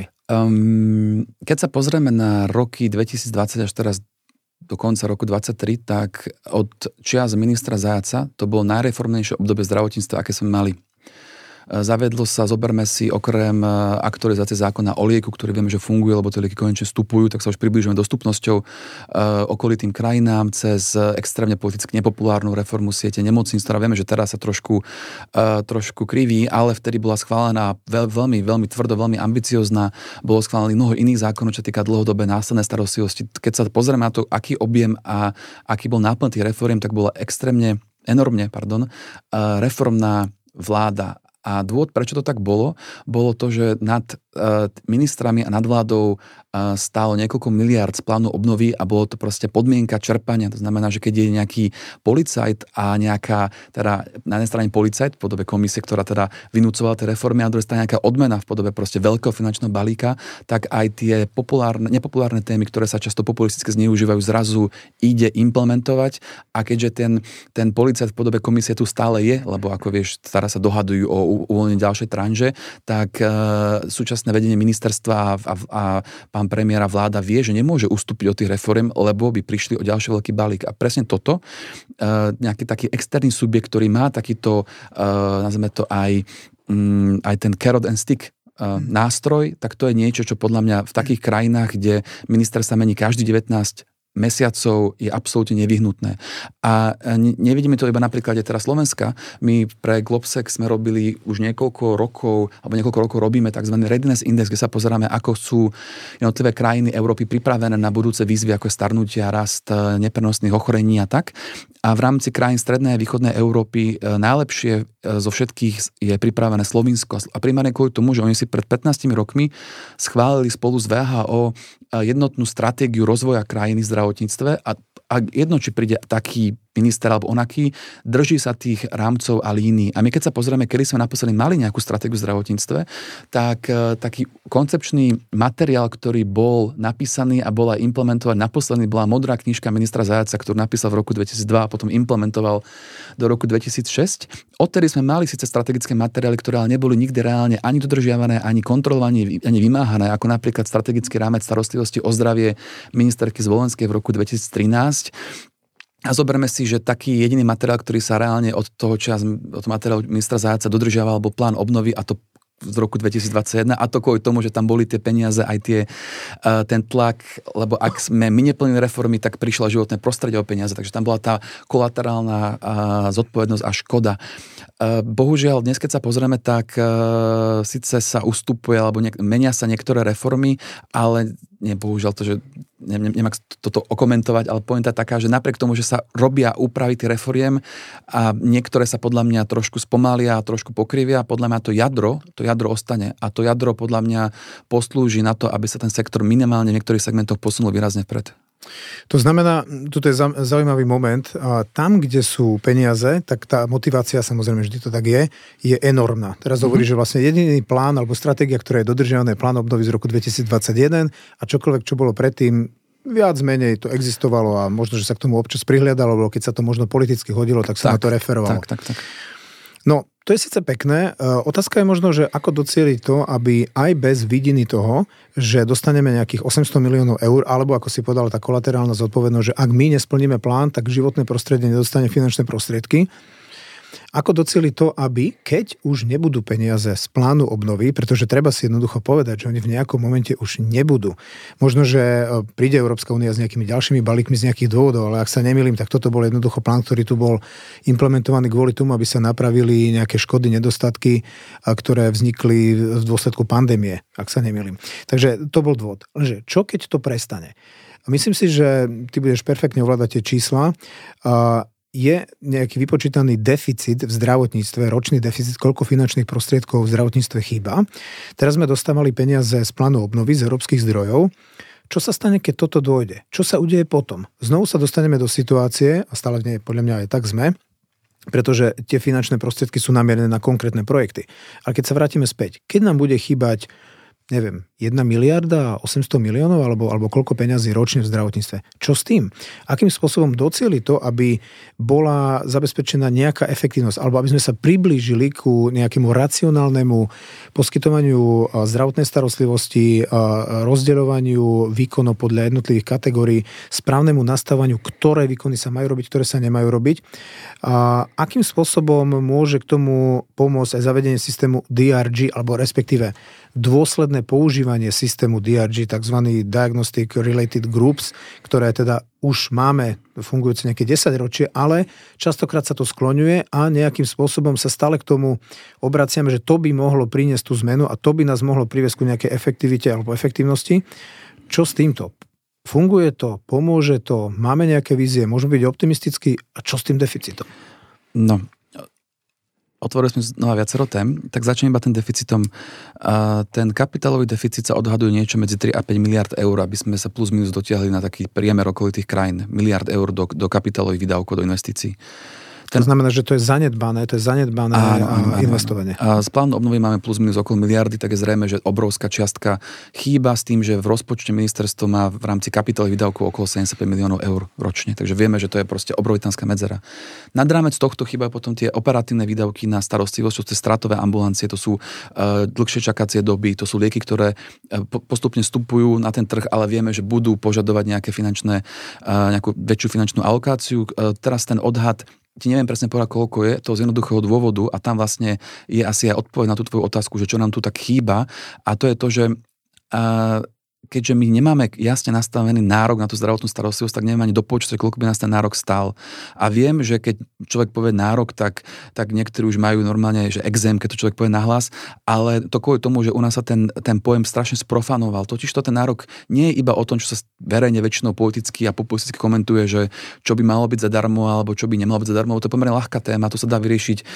Keď sa pozrieme na roky 2020 až teraz do konca roku 2023, tak od čias ministra Zajaca to bolo najreformnejšie obdobie zdravotníctva, aké sme mali. Zavedlo sa, zoberme si okrem aktualizácie zákona o lieku, ktorý vieme, že funguje, lebo tie lieky konečne vstupujú, tak sa už približujeme dostupnosťou okolitým krajinám cez extrémne politicky nepopulárnu reformu siete nemocníc, ktorá vieme, že teraz sa trošku kriví, ale vtedy bola schválená veľmi, veľmi tvrdo, veľmi ambiciozná. Bolo schválených mnoho iných zákonov, čo týka dlhodobé následnej starostlivosti. Keď sa pozrieme na to, aký objem a aký bol náplň tých reforiem, tak bola enormne reformná vláda. A dôvod, prečo to tak bolo to, že nad ministrami a nad vládou stálo niekoľko miliárd z plánu obnovy a bolo to proste podmienka čerpania. To znamená, že keď je nejaký policajt a nejaká, teda na jednej strane policajt v podobe komisie, ktorá teda vynúcovala tie reformy, a na druhej strane nejaká odmena v podobe proste veľkého finančného balíka, tak aj tie nepopulárne témy, ktoré sa často populisticky zneužívajú, zrazu ide implementovať. A keďže ten policajt v podobe komisie tu stále je, lebo ako vieš, teraz sa dohadujú o uvoľnenie ďalšej tranže, tak súčasné vedenie ministerstva a pán premiér a vláda vie, že nemôže ustúpiť od tých reform, lebo by prišli o ďalší veľký balík. A presne toto, nejaký taký externý subjekt, ktorý má takýto, nazveme to aj ten carrot and stick nástroj, tak to je niečo, čo podľa mňa v takých krajinách, kde minister sa mení každý 19 mesiacov, je absolútne nevyhnutné. A nevidíme to iba na príklade teraz Slovenska. My pre Globsec sme robili už niekoľko rokov robíme tzv. Readiness Index, kde sa pozeráme, ako sú jednotlivé krajiny Európy pripravené na budúce výzvy, ako je starnutie a rast neprenosných ochorení a tak. A v rámci krajín strednej a východnej Európy najlepšie zo všetkých je pripravené Slovinsko. A primárne kvôli tomu, že oni si pred 15 rokmi schválili spolu s VHO jednotnú stratégiu rozvoja krajiny v zdravotníctve a jedno, či príde taký minister alebo onaký, drží sa tých rámcov a línií. A my keď sa pozrieme, kedy sme naposledy mali nejakú stratégiu v zdravotníctve, tak taký koncepčný materiál, ktorý bol napísaný a bola implementovaný, naposledy bola modrá knižka ministra Zajaca, ktorú napísal v roku 2002 a potom implementoval do roku 2006. Odtedy sme mali síce strategické materiály, ktoré ale neboli nikdy reálne ani dodržiavané, ani kontrolované, ani vymáhané, ako napríklad strategický rámec starostlivosti o zdravie ministerky Zvolenskej v roku 2013. A zoberme si, že taký jediný materiál, ktorý sa reálne od toho materiálu ministra Zajaca dodržiaval, bol plán obnovy, a to z roku 2021, a to kvôli tomu, že tam boli tie peniaze, aj ten tlak, lebo ak sme my neplnili reformy, tak prišla životné prostredie o peniaze, takže tam bola tá kolaterálna zodpovednosť a škoda. Bohužiaľ, dnes keď sa pozrieme, tak síce sa ustupuje, alebo menia sa niektoré reformy, ale bohužiaľ to, že nemám toto okomentovať, ale pointa je taká, že napriek tomu, že sa robia úpravy tých reforiem a niektoré sa podľa mňa trošku spomalia a trošku pokrivia, podľa mňa to jadro ostane a to jadro podľa mňa poslúži na to, aby sa ten sektor minimálne v niektorých segmentoch posunul výrazne vpred.
To znamená, toto je zaujímavý moment, tam, kde sú peniaze, tak tá motivácia, samozrejme, vždy to tak je enormná. Teraz hovorí, že vlastne jediný plán alebo stratégia, ktorá je dodržiavaná, je plán obnovy z roku 2021 a čokoľvek, čo bolo predtým, viac menej to existovalo a možno, že sa k tomu občas prihliadalo, lebo keď sa to možno politicky hodilo, tak sa na to referovalo.
Tak.
No, to je síce pekné. Otázka je možno, že ako docieliť to, aby aj bez vidiny toho, že dostaneme nejakých 800 miliónov eur, alebo ako si povedala, tá kolaterálna zodpovednosť, že ak my nesplníme plán, tak životné prostredie nedostane finančné prostriedky. Ako docieliť to, aby, keď už nebudú peniaze z plánu obnovy, pretože treba si jednoducho povedať, že oni v nejakom momente už nebudú. Možno, že príde Európska únia s nejakými ďalšími balíkmi z nejakých dôvodov, ale ak sa nemýlim, tak toto bol jednoducho plán, ktorý tu bol implementovaný kvôli tomu, aby sa napravili nejaké škody, nedostatky, ktoré vznikli v dôsledku pandémie, ak sa nemýlim. Takže to bol dôvod. Lenže čo keď to prestane? Myslím si, že ty budeš perfektne ovládať tie čísla. Je nejaký vypočítaný deficit v zdravotníctve, ročný deficit, koľko finančných prostriedkov v zdravotníctve chýba. Teraz sme dostávali peniaze z plánu obnovy z európskych zdrojov. Čo sa stane, keď toto dôjde? Čo sa udeje potom? Znovu sa dostaneme do situácie, a stále v nej podľa mňa aj tak sme, pretože tie finančné prostriedky sú namierené na konkrétne projekty. Ale keď sa vrátime späť, keď nám bude chýbať 1 miliarda 800 miliónov alebo koľko peňazí ročne v zdravotníctve. Čo s tým? Akým spôsobom docieli to, aby bola zabezpečená nejaká efektívnosť alebo aby sme sa priblížili ku nejakému racionálnemu poskytovaniu zdravotnej starostlivosti, rozdeľovaniu výkonov podľa jednotlivých kategórií, správnemu nastavaniu, ktoré výkony sa majú robiť, ktoré sa nemajú robiť. A akým spôsobom môže k tomu pomôcť aj zavedenie systému DRG alebo respektíve dôsledné používanie systému DRG, tzv. Diagnostic Related Groups, ktoré teda už máme fungujúce nejaké 10 ročie, ale častokrát sa to skloňuje a nejakým spôsobom sa stále k tomu obraciame, že to by mohlo priniesť tú zmenu a to by nás mohlo priviesť ku nejakej efektivite alebo efektívnosti. Čo s týmto? Funguje to? Pomôže to? Máme nejaké vízie? Môžeme byť optimistickí? A čo s tým deficitom?
No, otvorili sme znova viacero tém, tak začnem iba ten deficitom. Ten kapitálový deficit sa odhaduje niečo medzi 3 a 5 miliard eur, aby sme sa plus minus dotiahli na taký priemer okolitých krajín. Miliard eur do kapitálových výdavkov, do investícií.
To znamená, že to je zanedbané investovanie.
Z plánu obnovy máme plus minus okolo miliardy, tak je zrejme, že obrovská čiastka chýba s tým, že v rozpočte ministerstvo má v rámci kapitálových výdavkov okolo 75 miliónov eur ročne. Takže vieme, že to je proste obrovitánska medzera. Nad rámec tohto chýbajú potom tie operatívne výdavky na starostlivosť, to sú stratové ambulancie, to sú dlhšie čakacie doby, to sú lieky, ktoré postupne vstupujú na ten trh, ale vieme, že budú požadovať nejakú väčšiu finančnú alokáciu. Teraz ten odhad ti neviem presne povedať, koľko je, to z jednoduchého dôvodu a tam vlastne je asi aj odpoveď na tú tvoju otázku, že čo nám tu tak chýba a to je to, že keďže my nemáme jasne nastavený nárok na tú zdravotnú starostlivosť, tak nevieme ani dopočítať, koľko by nás ten nárok stál. A viem, že keď človek povie nárok, tak niektorí už majú normálne, že exém, keď to človek povie nahlas, ale to kvôli tomu, že u nás sa ten pojem strašne sprofanoval. Totiž to ten nárok nie je iba o tom, čo sa verejne väčšinou politicky a populisticky komentuje, že čo by malo byť zadarmo alebo čo by nemalo byť zadarmo, to je pomerne ľahká téma, to sa dá vyriešiť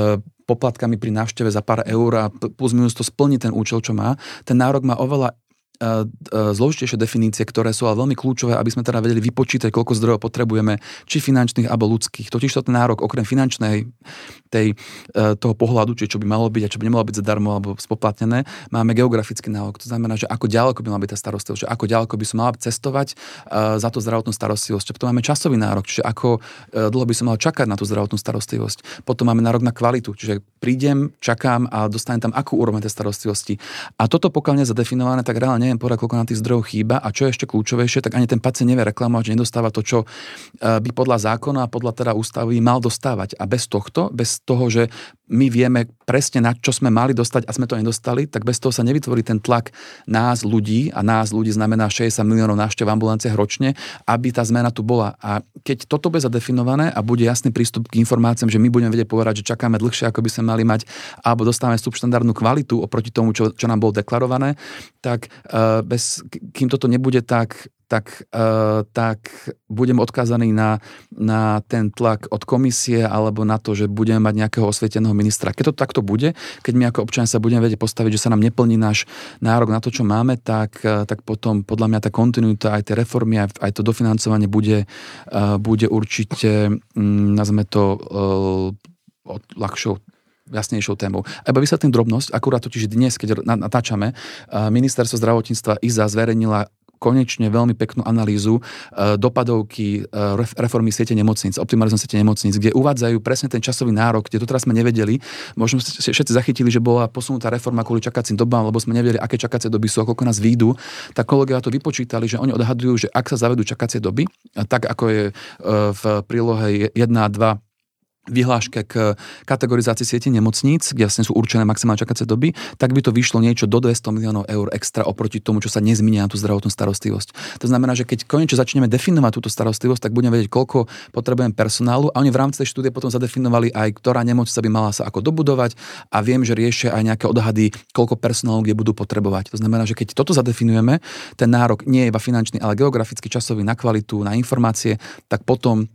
poplatkami pri návšteve za pár eur a plus minus to splní ten účel, čo má. Ten nárok má oveľa zložitejšie definície, ktoré sú ale veľmi kľúčové, aby sme teda vedeli vypočítať, koľko zdrojov potrebujeme, či finančných, alebo ľudských. Totiž to ten nárok, okrem finančnej toho pohľadu, či čo by malo byť a čo by nemalo byť zadarmo alebo spoplatnené, máme geografický nárok. To znamená, že ako ďaleko by mala byť tá starostlivosť, že ako ďaleko by som mala cestovať za tú zdravotnú starostlivosť. Potom máme časový nárok, čiže ako dlho by som mal čakať na tú zdravotnú starostlivosť. Potom máme nárok na kvalitu, čiže prídem, čakám a dostanem tam akú úroveň tej starostlivosti. A toto pokiaľ nie je zadefinované, tak reálne neviem povedať, koľko na tých zdrojov chýba a čo je ešte kľúčovejšie, tak ani ten pacient nevie reklamovať, že nedostáva to, čo by podľa zákona a podľa teda ústavy mal dostávať. A bez toho, že my vieme presne, na čo sme mali dostať a sme to nedostali, tak bez toho sa nevytvorí ten tlak nás ľudí, a nás ľudí znamená 60 miliónov návštev v ambulanciách ročne, aby tá zmena tu bola. A keď toto bude zadefinované a bude jasný prístup k informáciám, že my budeme vedieť povedať, že čakáme dlhšie, ako by sme mali mať, alebo dostávame subštandardnú kvalitu oproti tomu, čo nám bolo deklarované, tak kým toto nebude tak budem odkázaný na ten tlak od komisie alebo na to, že budeme mať nejakého osvieteného ministra. Keď to takto bude, keď my ako občania sa budeme vedieť postaviť, že sa nám neplní náš nárok na to, čo máme, tak potom podľa mňa tá kontinuita, aj tie reformy, aj to dofinancovanie bude určite, nazveme to, ľahšou, jasnejšou témou. Iba vysvetlím drobnosť, akurát totiž dnes, keď natáčame, ministerstvo zdravotníctva IZA zverejnila konečne veľmi peknú analýzu dopadovky reformy siete nemocníc, optimalizácie siete nemocníc, kde uvádzajú presne ten časový nárok, kde to teraz sme nevedeli. Možno všetci zachytili, že bola posunutá reforma kvôli čakacím dobám, lebo sme nevedeli, aké čakacie doby sú a koľko nás výjdu. Tak kolegovia to vypočítali, že oni odhadujú, že ak sa zavedú čakacie doby, tak ako je v prílohe 1 a 2 vyhláške k kategorizácii siete nemocníc, kde jasne sú určené maximálne čakacie doby, tak by to vyšlo niečo do 200 miliónov eur extra oproti tomu, čo sa nezmienia na tú zdravotnú starostlivosť. To znamená, že keď konečne začneme definovať túto starostlivosť, tak budeme vedieť, koľko potrebujem personálu, a oni v rámci tej štúdie potom zadefinovali aj, ktorá nemocnica by mala sa ako dobudovať, a viem, že riešia aj nejaké odhady, koľko personálu kde budú potrebovať. To znamená, že keď toto zadefinujeme, ten nárok nie je iba finančný, ale geograficky časový, na kvalitu, na informácie, tak potom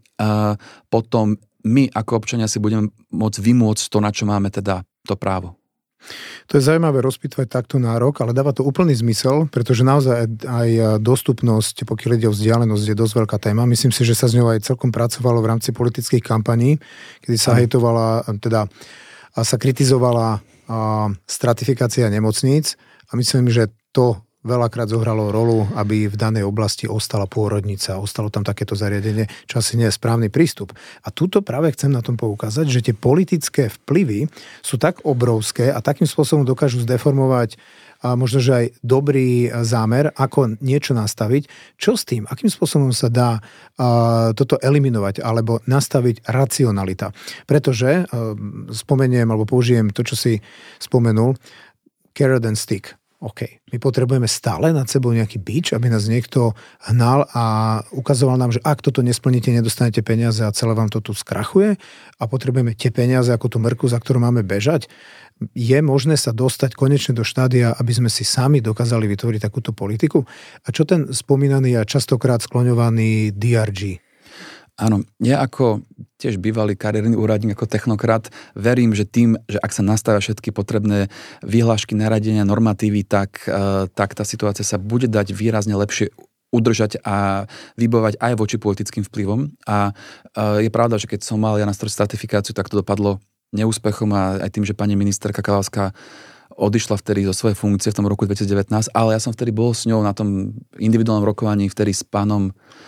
my ako občania si budeme môcť vymôcť to, na čo máme teda to právo.
To je zaujímavé rozpýtvať takto nárok, ale dáva to úplný zmysel, pretože naozaj aj dostupnosť, pokiaľ ide o vzdialenosť, je dosť veľká téma. Myslím si, že sa z ňou aj celkom pracovalo v rámci politických kampaní, kedy sa hejtovala, teda sa kritizovala stratifikácia nemocníc, a myslím, že to veľakrát zohralo rolu, aby v danej oblasti ostala pôrodnica, ostalo tam takéto zariadenie, čo asi nie je správny prístup. A tuto práve chcem na tom poukázať, že tie politické vplyvy sú tak obrovské a takým spôsobom dokážu zdeformovať a možno, že aj dobrý zámer, ako niečo nastaviť. Čo s tým? Akým spôsobom sa dá toto eliminovať alebo nastaviť racionalita? Pretože spomeniem alebo použijem to, čo si spomenul, carrot and stick. OK, my potrebujeme stále nad sebou nejaký bič, aby nás niekto hnal a ukazoval nám, že ak toto nesplníte, nedostanete peniaze a celé vám to tu skrachuje a potrebujeme tie peniaze ako tú mrku, za ktorú máme bežať. Je možné sa dostať konečne do štádia, aby sme si sami dokázali vytvoriť takúto politiku? A čo ten spomínaný a častokrát skloňovaný DRG?
Áno, ja ako tiež bývalý kariérny úradník, ako technokrat, verím, že tým, že ak sa nastavia všetky potrebné vyhlášky, naradenia, normatívy, tak tá situácia sa bude dať výrazne lepšie udržať a vybojovať aj voči politickým vplyvom. A je pravda, že keď som mal ja na starosti stratifikáciu, tak to dopadlo neúspechom, a aj tým, že pani ministerka Kalavská odišla vtedy zo svojej funkcie v tom roku 2019, ale ja som vtedy bol s ňou na tom individuálnom rokovaní vtedy s pánom,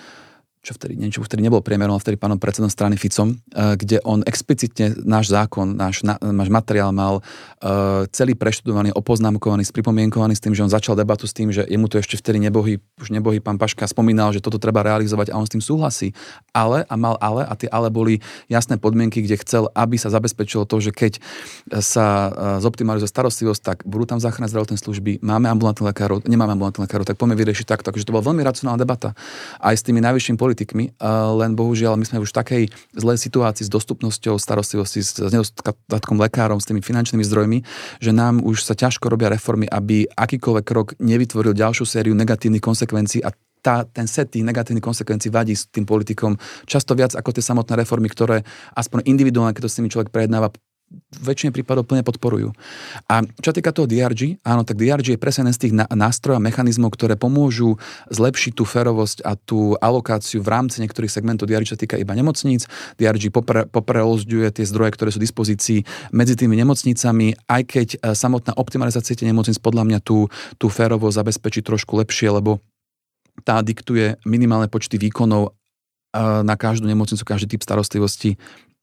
čo vtedy nebol premiérom, ale vtedy pánom predsedom strany Ficom, kde on explicitne náš zákon, náš materiál mal celý preštudovaný, opoznámkovaný, spripomienkovaný s tým, že on začal debatu s tým, že jemu to ešte vtedy už nebohý pán Paška spomínal, že toto treba realizovať, a on s tým súhlasí. Ale a tie ale boli jasné podmienky, kde chcel, aby sa zabezpečilo to, že keď sa zoptimalizuje starostlivosť, tak budú tam záchranné zdravotné služby, máme ambulantných lekárov, nemáme ambulantných lekárov, tak poďme vyriešiť takto. Takže to bola veľmi racionálna debata. Aj s tými najvyššími politikmi, len bohužiaľ my sme už v takej zlej situácii s dostupnosťou starostlivosti, s nedostatkom lekárov, s tými finančnými zdrojmi, že nám už sa ťažko robia reformy, aby akýkoľvek krok nevytvoril ďalšiu sériu negatívnych konsekvencií, a ten set tých negatívnych konsekvencií vadí s tým politikom často viac ako tie samotné reformy, ktoré aspoň individuálne, keď to s tými človek prejednáva, väčšine prípadov plne podporujú. A čo týka toho DRG, áno, tak DRG je presne z tých nástrojov a mechanizmov, ktoré pomôžu zlepšiť tú férovosť a tú alokáciu v rámci niektorých segmentov. DRG sa týka iba nemocníc, DRG poprerozdeľuje tie zdroje, ktoré sú v dispozícii medzi tými nemocnicami, aj keď samotná optimalizácia tie nemocníc podľa mňa tú férovosť zabezpečí trošku lepšie, lebo tá diktuje minimálne počty výkonov na každú nemocnicu, každý typ starostlivosti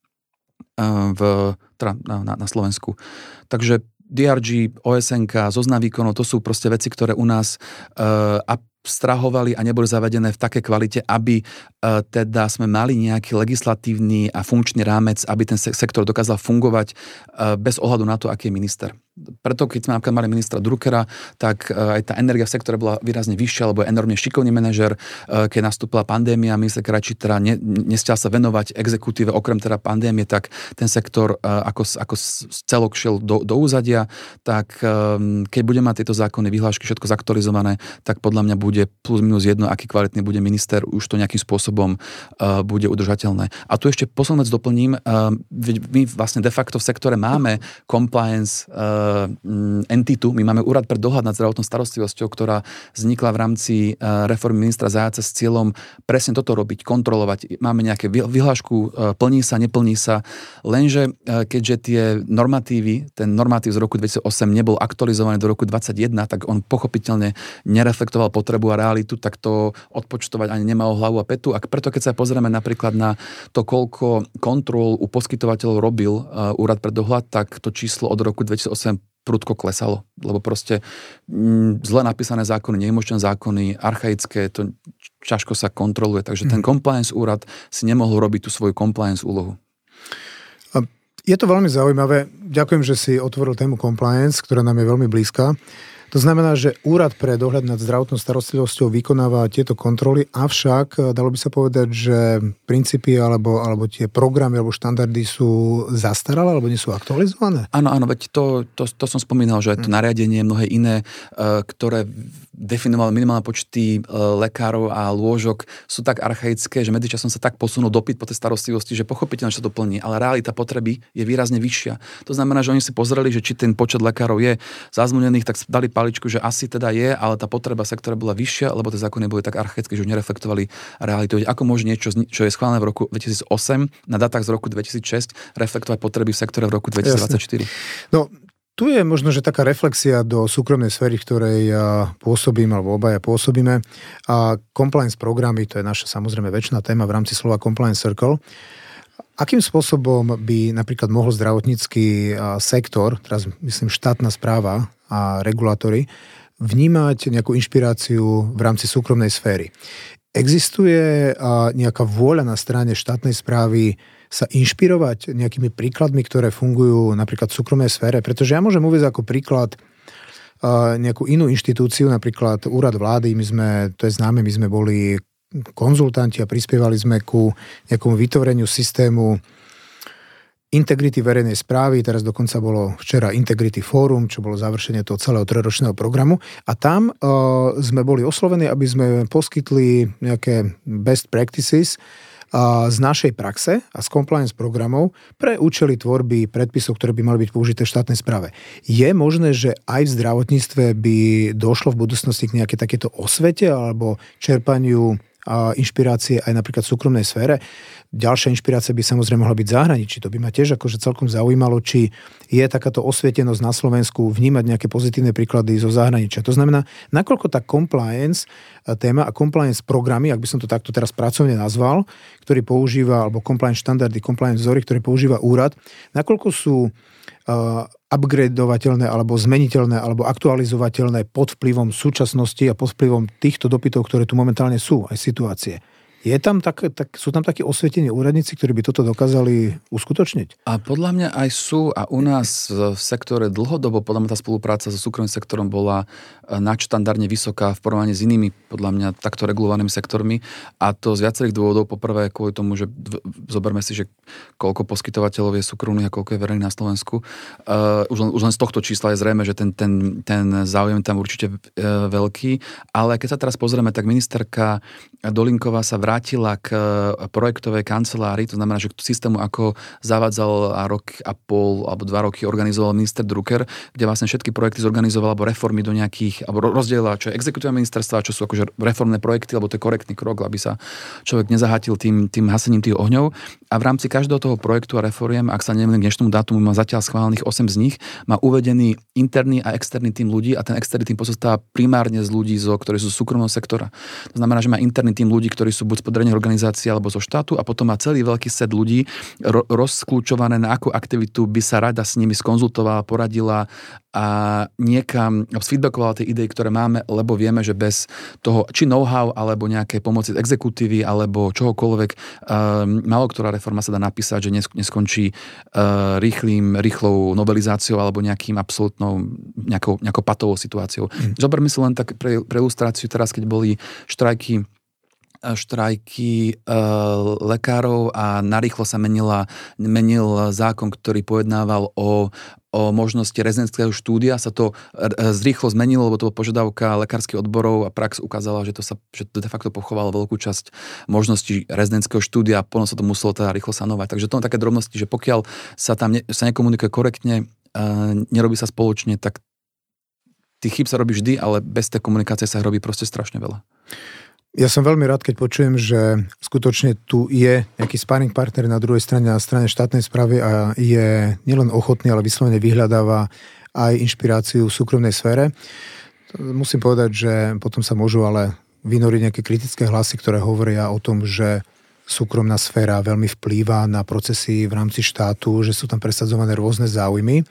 na Slovensku. Takže DRG, OSNK, zoznam výkonov, to sú proste veci, ktoré u nás abstrahovali a neboli zavedené v takej kvalite, aby teda sme mali nejaký legislatívny a funkčný rámec, aby ten sektor dokázal fungovať bez ohľadu na to, aký je minister. Preto, keď sme napríklad mali ministra Druckera, tak aj tá energia v sektore bola výrazne vyššia, lebo je enormne šikovný manažer. Keď nastúpila pandémia, minister Krajčí teda nestial sa venovať exekutíve, okrem teda pandémie, tak ten sektor ako celok šiel do úzadia. Tak keď bude mať tieto zákony, vyhlášky, všetko zaktualizované, tak podľa mňa bude plus minus jedno, aký kvalitný bude minister, už to nejakým spôsobom bude udržateľné. A tu ešte poslednú vec doplním. My vlastne de facto v sektore máme compliance entitu. My máme úrad pre dohľad nad zdravotnou starostlivosťou, ktorá vznikla v rámci reformy ministra Zajaca s cieľom presne toto robiť, kontrolovať. Máme nejaké vyhlášku, plní sa, neplní sa, lenže keďže tie normatívy, ten normatív z roku 2008 nebol aktualizovaný do roku 2021, tak on pochopiteľne nereflektoval potrebu a realitu, tak to odpočtovať ani nemalo hlavu a petu. A preto, keď sa pozrieme napríklad na to, koľko kontrol u poskytovateľov robil úrad pre dohľad, tak to číslo od roku 2008 prudko klesalo, lebo proste zle napísané zákony, neimočné zákony, archaické, to ťažko sa kontroluje, takže ten compliance úrad si nemohol robiť tú svoju compliance úlohu.
Je to veľmi zaujímavé. Ďakujem, že si otvoril tému compliance, ktorá nám je veľmi blízka. To znamená, že úrad pre dohľad nad zdravotnou starostlivosťou vykonáva tieto kontroly, avšak dalo by sa povedať, že princípy alebo tie programy alebo štandardy sú zastaralé alebo nie sú aktualizované?
Áno, veď to som spomínal, že to nariadenie, mnohé iné, ktoré definovali minimálne počty lekárov a lôžok, sú tak archaické, že medzičasom sa tak posunul dopyt po tej starostlivosti, že pochopiteľne sa to plní, ale realita potreby je výrazne vyššia. To znamená, že oni si pozreli, že či ten počet lekárov je zazmluvnených, tak dali paličku, že asi teda je, ale tá potreba sektora bola vyššia, lebo tie zákony boli tak archaické, že už nereflektovali realitu. Ako môže niečo, čo je schválené v roku 2008 na datách z roku 2006 reflektovať potreby v sektore v roku 2024? Jasne.
No, tu je možno, že taká reflexia do súkromnej sféry, v ktorej pôsobím, alebo obaja pôsobíme. A compliance programy, to je naša samozrejme väčšiná téma v rámci slova Compliance Circle. Akým spôsobom by napríklad mohol zdravotnícky sektor, teraz myslím štátna správa a regulátory, vnímať nejakú inšpiráciu v rámci súkromnej sféry? Existuje nejaká vôľa na strane štátnej správy sa inšpirovať nejakými príkladmi, ktoré fungujú napríklad v súkromnej sfére? Pretože ja môžem uvieť ako príklad nejakú inú inštitúciu, napríklad úrad vlády, to je známe, my sme boli konzultanti a prispievali sme ku nejakomu vytvoreniu systému integrity verejnej správy, teraz dokonca bolo včera Integrity Forum, čo bolo završenie toho celého 3-ročného programu a tam sme boli oslovení, aby sme poskytli nejaké best practices z našej praxe a z compliance programov pre účely tvorby predpisov, ktoré by mali byť použité v štátnej správe. Je možné, že aj v zdravotníctve by došlo v budúcnosti k nejaké takéto osvete alebo čerpaniu inšpirácie aj napríklad v súkromnej sfére? Ďalšia inšpirácia by samozrejme mohla byť v zahraničí. To by ma tiež akože celkom zaujímalo, či je takáto osvietenosť na Slovensku vnímať nejaké pozitívne príklady zo zahraničia. To znamená, nakoľko tá compliance téma a compliance programy, ak by som to takto teraz pracovne nazval, ktorý používa, alebo compliance štandardy, compliance vzory, ktoré používa úrad, nakoľko sú upgradeovateľné alebo zmeniteľné alebo aktualizovateľné pod vplyvom súčasnosti a pod vplyvom týchto dopytov, ktoré tu momentálne sú, aj situácie. Sú tam takí osvietení úradníci, ktorí by toto dokázali uskutočniť?
A podľa mňa aj sú a u nás v sektore dlhodobo, podľa mňa tá spolupráca so súkromným sektorom bola nadštandardne vysoká v porovnaní s inými, podľa mňa takto regulovanými sektormi a to z viacerých dôvodov. Poprvé kvôli tomu, že zoberme si, že koľko poskytovateľov je súkromných a koľko je verejných na Slovensku. Už len z tohto čísla je zrejme, že ten záujem tam určite veľký, ale keď sa teraz pozrieme, tak ministerka Dolinková sa vrátila k projektovej kancelárii, to znamená, že k systému, ako zavádzal rok a pol alebo 2 roky organizoval minister Drucker, kde vlastne všetky projekty zorganizoval alebo reformy do nejakých, alebo rozdielila, čo je exekutíva ministerstva, čo sú akože reformné projekty, alebo to je korektný krok, aby sa človek nezahatil tým hasením tých ohňov. A v rámci každého toho projektu a reforiem, ak sa nemýlim, k dnešnému dátumu má zatiaľ schválených 8 z nich, má uvedený interný a externý tým ľudí a ten externý tým pozostáva primárne z ľudí, ktorí sú z súkromného sektora. To znamená, že má interný tým ľudí, ktorí sú buď z podradených organizácií alebo zo štátu a potom má celý veľký set ľudí rozkľúčované, na akú aktivitu by sa rada s nimi skonzultovala, poradila a niekam sfeedbackovala tie idei, ktoré máme, lebo vieme, že bez toho, či know-how, alebo nejaké pomoci z exekutívy, alebo čohokoľvek, málo ktorá reforma sa dá napísať, že neskončí rýchlou novelizáciou alebo nejakým absolútnou nejakou patovou situáciou. Zoberme si len tak pre ilustráciu teraz, keď boli štrajky lekárov a narýchlo sa menil zákon, ktorý pojednával o možnosti rezidentského štúdia, sa to zrýchlo zmenilo, lebo to bola požiadavka lekárskych odborov a prax ukázala, že to de facto pochovalo veľkú časť možností rezidentského štúdia a potom sa to muselo teda rýchlo sanovať. Takže to sú také drobnosti, že pokiaľ sa tam sa nekomunikuje korektne, nerobí sa spoločne, tak tých chýb sa robí vždy, ale bez tej komunikácie sa robí proste strašne veľa.
Ja som veľmi rád, keď počujem, že skutočne tu je nejaký sparring partner na druhej strane, na strane štátnej správy a je nielen ochotný, ale vyslovene vyhľadáva aj inšpiráciu v súkromnej sfére. Musím povedať, že potom sa môžu ale vynoriť nejaké kritické hlasy, ktoré hovoria o tom, že súkromná sféra veľmi vplýva na procesy v rámci štátu, že sú tam presadzované rôzne záujmy.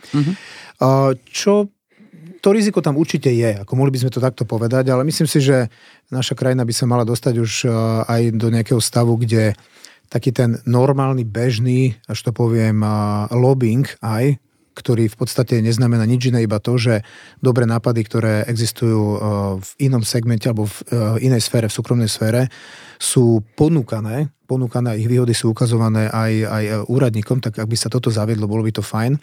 To riziko tam určite je, ako mohli by sme to takto povedať, ale myslím si, že naša krajina by sa mala dostať už aj do nejakého stavu, kde taký ten normálny, bežný, až to poviem, lobbying aj, ktorý v podstate neznamená nič iné, iba to, že dobré nápady, ktoré existujú v inom segmente alebo v inej sfére, v súkromnej sfére, sú ponúkané a ich výhody sú ukazované aj úradníkom, tak ak by sa toto zaviedlo, bolo by to fajn.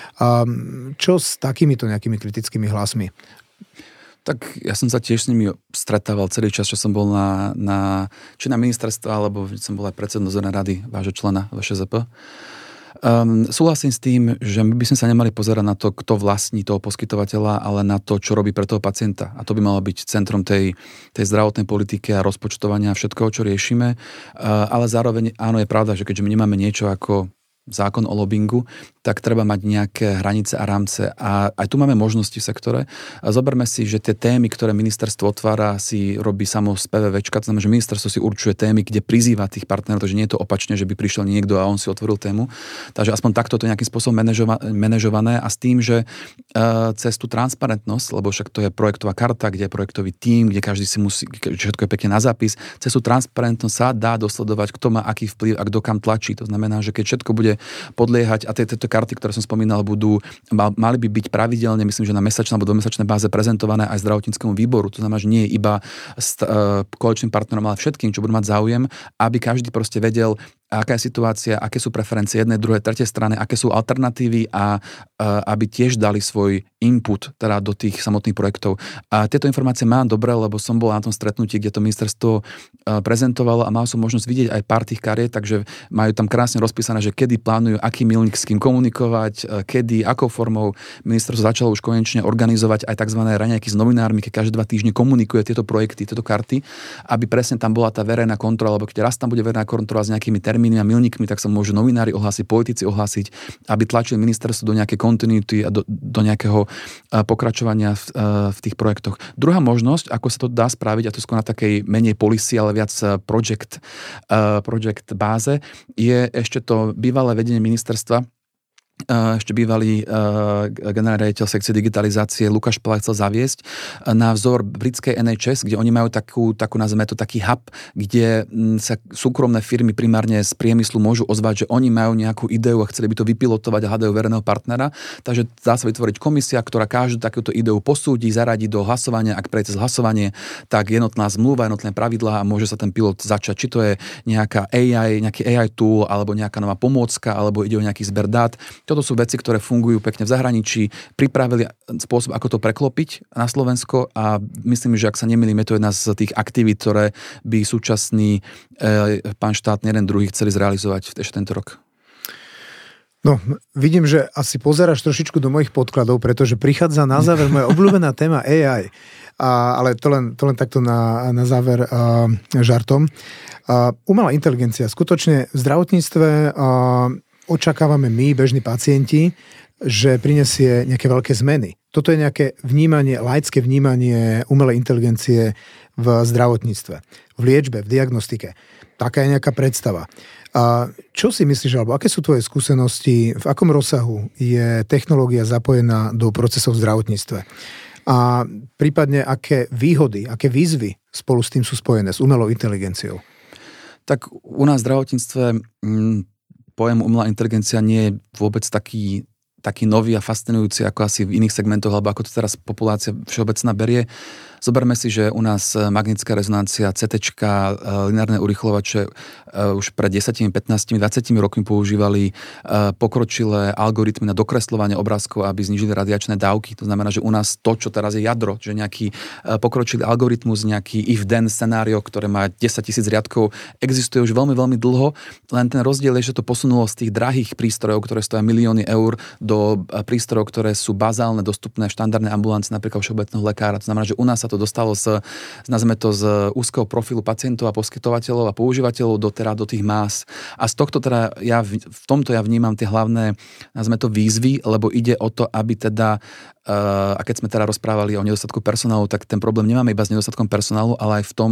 Čo s takýmito nejakými kritickými hlasmi?
Tak ja som sa tiež s nimi stretával celý čas, čo som bol či na ministerstve, alebo som bol aj predsedom dozornej rady vášho člena VŠZP. Súhlasím s tým, že my by sme sa nemali pozerať na to, kto vlastní toho poskytovateľa, ale na to, čo robí pre toho pacienta. A to by malo byť centrom tej zdravotnej politiky a rozpočtovania všetkoho, čo riešime. Ale zároveň áno, je pravda, že keďže my nemáme niečo ako zákon o lobbingu, tak treba mať nejaké hranice a rámce. A aj tu máme možnosti v sektore. A zoberme si, že tie témy, ktoré ministerstvo otvára, si robí samo z PVVčka, to znamená, že ministerstvo si určuje témy, kde prizýva tých partnerov, takže nie je to opačne, že by prišiel niekto a on si otvoril tému. Takže aspoň takto to je nejakým spôsobom manažované a s tým, že cez tú transparentnosť, lebo však to je projektová karta, kde je projektový tím, kde každý si musí, všetko je pekne na zápis, cez tú transparentnosť sa dá dosledovať, kto má aký vplyv a kto kam tlačí. To znamená, že keď všetko bude podliehať a tieto karty, ktoré som spomínal, mali by byť pravidelne, myslím, že na mesačnej alebo dvojmesačnej báze prezentované aj zdravotníckemu výboru. To znamená, že nie je iba koaličným partnerom, ale všetkým, čo budú mať záujem, aby každý proste vedel, aká je situácia, aké sú preferencie jednej, druhej, tretej strany, aké sú alternatívy a aby tiež dali svoj input teda do tých samotných projektov. A tieto informácie mám dobre, lebo som bol na tom stretnutí, kde to ministerstvo prezentovalo a mal som možnosť vidieť aj pár tých kariet, takže majú tam krásne rozpísané, že kedy plánujú, aký milník s kým komunikovať, kedy, akou formou. Ministerstvo začalo už konečne organizovať aj tzv. Raňajky s novinármi, keď každé 2 týždne komunikuje tieto projekty, tieto karty, aby presne tam bola tá verejná kontrola, lebo keď raz tam bude verejná kontrola s nejakými termínmi a milníkmi, tak sa môžu novinári ohlásiť, politici ohlásiť, aby tlačili ministerstvo do nejakej continuity a do nejakého pokračovania v tých projektoch. Druhá možnosť, ako sa to dá spraviť, a to skôr na takej menej policy, ale viac project báze, je ešte to bývalé vedenie ministerstva, ešte bývalý generálny riaditeľ sekcie digitalizácie Lukáš Pelaj chcel zaviesť na vzor britskej NHS, kde oni majú takú nazveme to taký hub, kde sa súkromné firmy primárne z priemyslu môžu ozvať, že oni majú nejakú ideu a chceli by to vypilotovať a hľadajú verejného partnera. Takže dá sa vytvoriť komisia, ktorá každú takúto ideu posúdi, zaradí do hlasovania. Ak prejde cez hlasovanie, tak jednotná zmluva, jednotné pravidlá a môže sa ten pilot začať. Či to je nejaký AI tool, alebo nejaká nová pomôcka, alebo ide o nejaký zber dát. Toto sú veci, ktoré fungujú pekne v zahraničí, pripravili spôsob, ako to preklopiť na Slovensko a myslím, že ak sa nemýlim, je to jedna z tých aktivít, ktoré by súčasný pán štátny jeden druhý chceli zrealizovať ešte tento rok.
No, vidím, že asi pozeráš trošičku do mojich podkladov, pretože prichádza na záver moja obľúbená téma AI. Ale to len takto na záver žartom. Umelá inteligencia. Skutočne v zdravotníctve očakávame my, bežní pacienti, že prinesie nejaké veľké zmeny. Toto je nejaké vnímanie, laické vnímanie umelej inteligencie v zdravotníctve, v liečbe, v diagnostike. Taká je nejaká predstava. Čo si myslíš, alebo aké sú tvoje skúsenosti, v akom rozsahu je technológia zapojená do procesov v zdravotníctve? A prípadne aké výhody, aké výzvy spolu s tým sú spojené s umelou inteligenciou?
Tak u nás v zdravotníctve pojem umelá inteligencia nie je vôbec taký nový a fascinujúci ako asi v iných segmentoch, alebo ako to teraz populácia všeobecná berie. Zoberme si, že u nás magnetická rezonancia, CTčka, lineárne urychľovače už pred 10, 15, 20 rokmi používali pokročilé algoritmy na dokresľovanie obrázkov, aby znížili radiačné dávky. To znamená, že u nás to, čo teraz je jadro, že nejaký pokročilý algoritmus, nejaký if-then scenario, ktoré má 10 000 riadkov, existuje už veľmi, veľmi dlho. Len ten rozdiel je, že to posunulo z tých drahých prístrojov, ktoré stoja milióny eur, do prístrojov, ktoré sú bazálne, dostupné v štandardnej ambulancii, napríklad všeobecného lekára. To znamená, že u nás sa to dostalo nazveme to z úzkeho profilu pacientov a poskytovateľov a používateľov do tých más. A z tohto teda v tomto vnímam tie hlavné, nazveme to výzvy, lebo ide o to, aby teda, a keď sme teda rozprávali o nedostatku personálu, tak ten problém nemáme iba s nedostatkom personálu, ale aj v tom,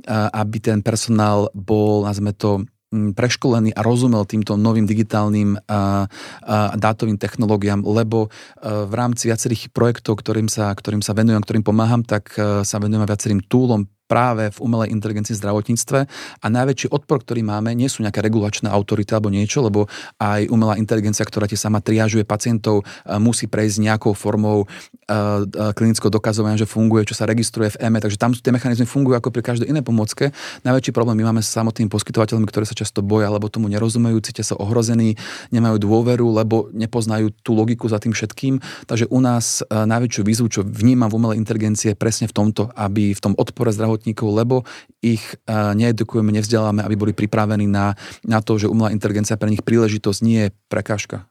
aby ten personál bol, nazveme to, preškolený a rozumel týmto novým digitálnym a dátovým technológiám, lebo v rámci viacerých projektov, ktorým sa venujem, ktorým pomáham, tak sa venujem viacerým toolom práve v umelej inteligencii v zdravotníctve a najväčší odpor, ktorý máme, nie sú nejaké regulačné autority alebo niečo, lebo aj umelá inteligencia, ktorá ti sama triážuje pacientov, musí prejsť nejakou formou klinického dokazovania, že funguje, čo sa registruje v EME, takže tam tie mechanizmy fungujú ako pri každej inej pomôcke. Najväčší problém my máme s samotnými poskytovateľmi, ktorí sa často boja, lebo tomu nerozumejú, cítia sa ohrození, nemajú dôveru, lebo nepoznajú tú logiku za tým všetkým. Takže u nás najväčšiu výzvu, čo vnímam v umelej inteligencie, presne v tomto, aby v tom odpore zdravotníkov, lebo ich needukujeme, nevzdeláme, aby boli pripravení na to, že umelá inteligencia pre nich príležitosť nie je prekážka.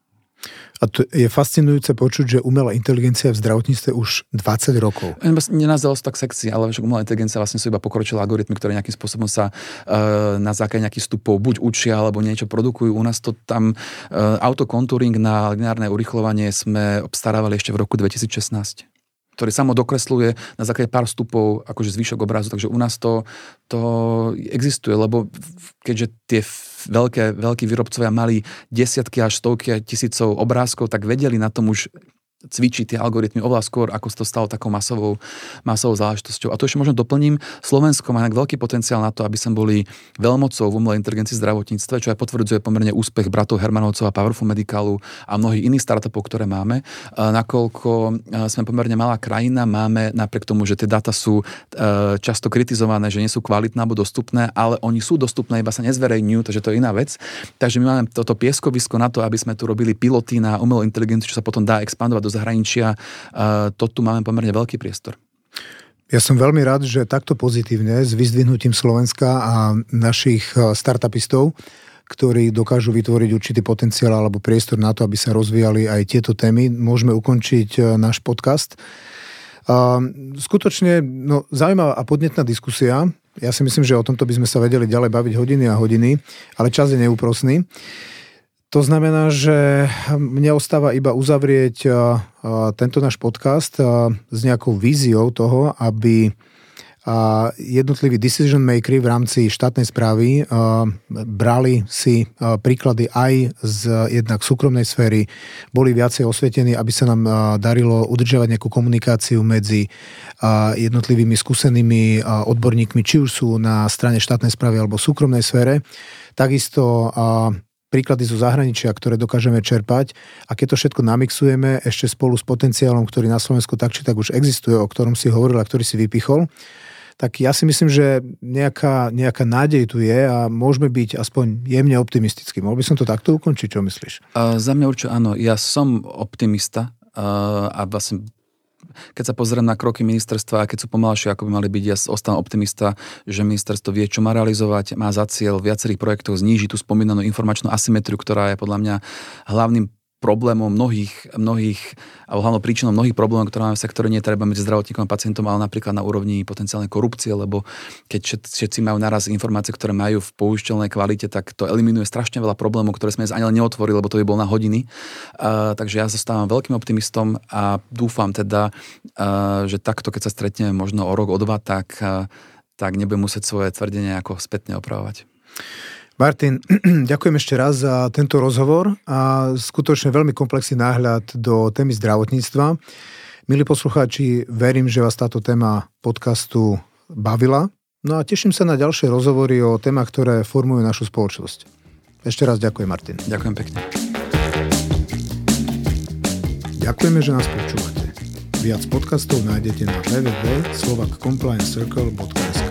A to je fascinujúce počuť, že umelá inteligencia v zdravotníctve už 20 rokov.
Nenazdalo sa tak sexy, ale však umelá inteligencia vlastne sú iba pokročilé algoritmy, ktoré nejakým spôsobom sa na základe nejakých vstupov buď učia, alebo niečo produkujú. U nás to tam autocontouring na lineárne urychľovanie sme obstarávali ešte v roku 2016. Ktorý samo dokresluje na základe pár vstupov, akože zvyšok obrazu. Takže u nás to existuje, lebo keďže tie veľkí výrobcovia mali desiatky až stovky tisícov obrázkov, tak vedeli na tom už cvičiť tie algoritmy oveľa skôr, ako sa to stalo takou masovou záležitosťou. A to ešte možno doplním, Slovensko má veľký potenciál na to, aby sme boli veľmocou v umelej inteligencii v zdravotníctve, čo aj potvrdzuje pomerne úspech bratov Hermanovcov a Powerful Medicalu a mnohých iných startupov, ktoré máme. Nakoľko sme pomerne malá krajina, máme napriek tomu, že tie dáta sú často kritizované, že nie sú kvalitné alebo dostupné, ale oni sú dostupné, iba sa nezverejňujú, takže to je iná vec. Takže my máme toto pieskovisko na to, aby sme tu robili piloty na umelú inteligenciu, čo sa potom dá expandovať do zahraničia, to tu máme pomerne veľký priestor.
Ja som veľmi rád, že takto pozitívne s vyzdvihnutím Slovenska a našich startupistov, ktorí dokážu vytvoriť určitý potenciál alebo priestor na to, aby sa rozvíjali aj tieto témy, môžeme ukončiť náš podcast. Skutočne zaujímavá a podnetná diskusia. Ja si myslím, že o tomto by sme sa vedeli ďalej baviť hodiny a hodiny, ale čas je neúprosný. To znamená, že mne ostáva iba uzavrieť tento náš podcast s nejakou víziou toho, aby jednotliví decision makeri v rámci štátnej správy brali si príklady aj z jednak súkromnej sféry, boli viacej osvietení, aby sa nám darilo udržiavať nejakú komunikáciu medzi jednotlivými skúsenými odborníkmi, či už sú na strane štátnej správy alebo súkromnej sfére. Takisto príklady zo zahraničia, ktoré dokážeme čerpať a keď to všetko namixujeme ešte spolu s potenciálom, ktorý na Slovensku tak či tak už existuje, o ktorom si hovoril a ktorý si vypichol, tak ja si myslím, že nejaká nádej tu je a môžeme byť aspoň jemne optimistickí. Mohol by som to takto ukončiť, čo myslíš?
Za mňa určite áno. Ja som optimista a vlastne keď sa pozriem na kroky ministerstva a keď sú pomalšie, ako by mali byť, ja ostávam optimista, že ministerstvo vie, čo má realizovať, má za cieľ viacerých projektov znížiť tú spomínanú informačnú asymetriu, ktorá je podľa mňa hlavným problémom mnohých, alebo hlavnou príčinou mnohých problémov, ktoré máme v sektore, nie treba medzi zdravotníkom a pacientom, ale napríklad na úrovni potenciálnej korupcie, lebo keď všetci majú naraz informácie, ktoré majú v použiteľnej kvalite, tak to eliminuje strašne veľa problémov, ktoré sme ani neotvorili, lebo to by bol na hodiny. Takže ja zostávam veľkým optimistom a dúfam teda, že takto, keď sa stretneme možno o rok, o dva, tak nebudem musieť svoje tvrdenie ako spätne opravovať.
Martin, ďakujem ešte raz za tento rozhovor a skutočne veľmi komplexný náhľad do témy zdravotníctva. Milí poslucháči, verím, že vás táto téma podcastu bavila. No a teším sa na ďalšie rozhovory o témach, ktoré formujú našu spoločnosť. Ešte raz ďakujem, Martin.
Ďakujem pekne.
Ďakujeme, že nás počúvate. Viac podcastov nájdete na www.slovakcompliancecircle.sk.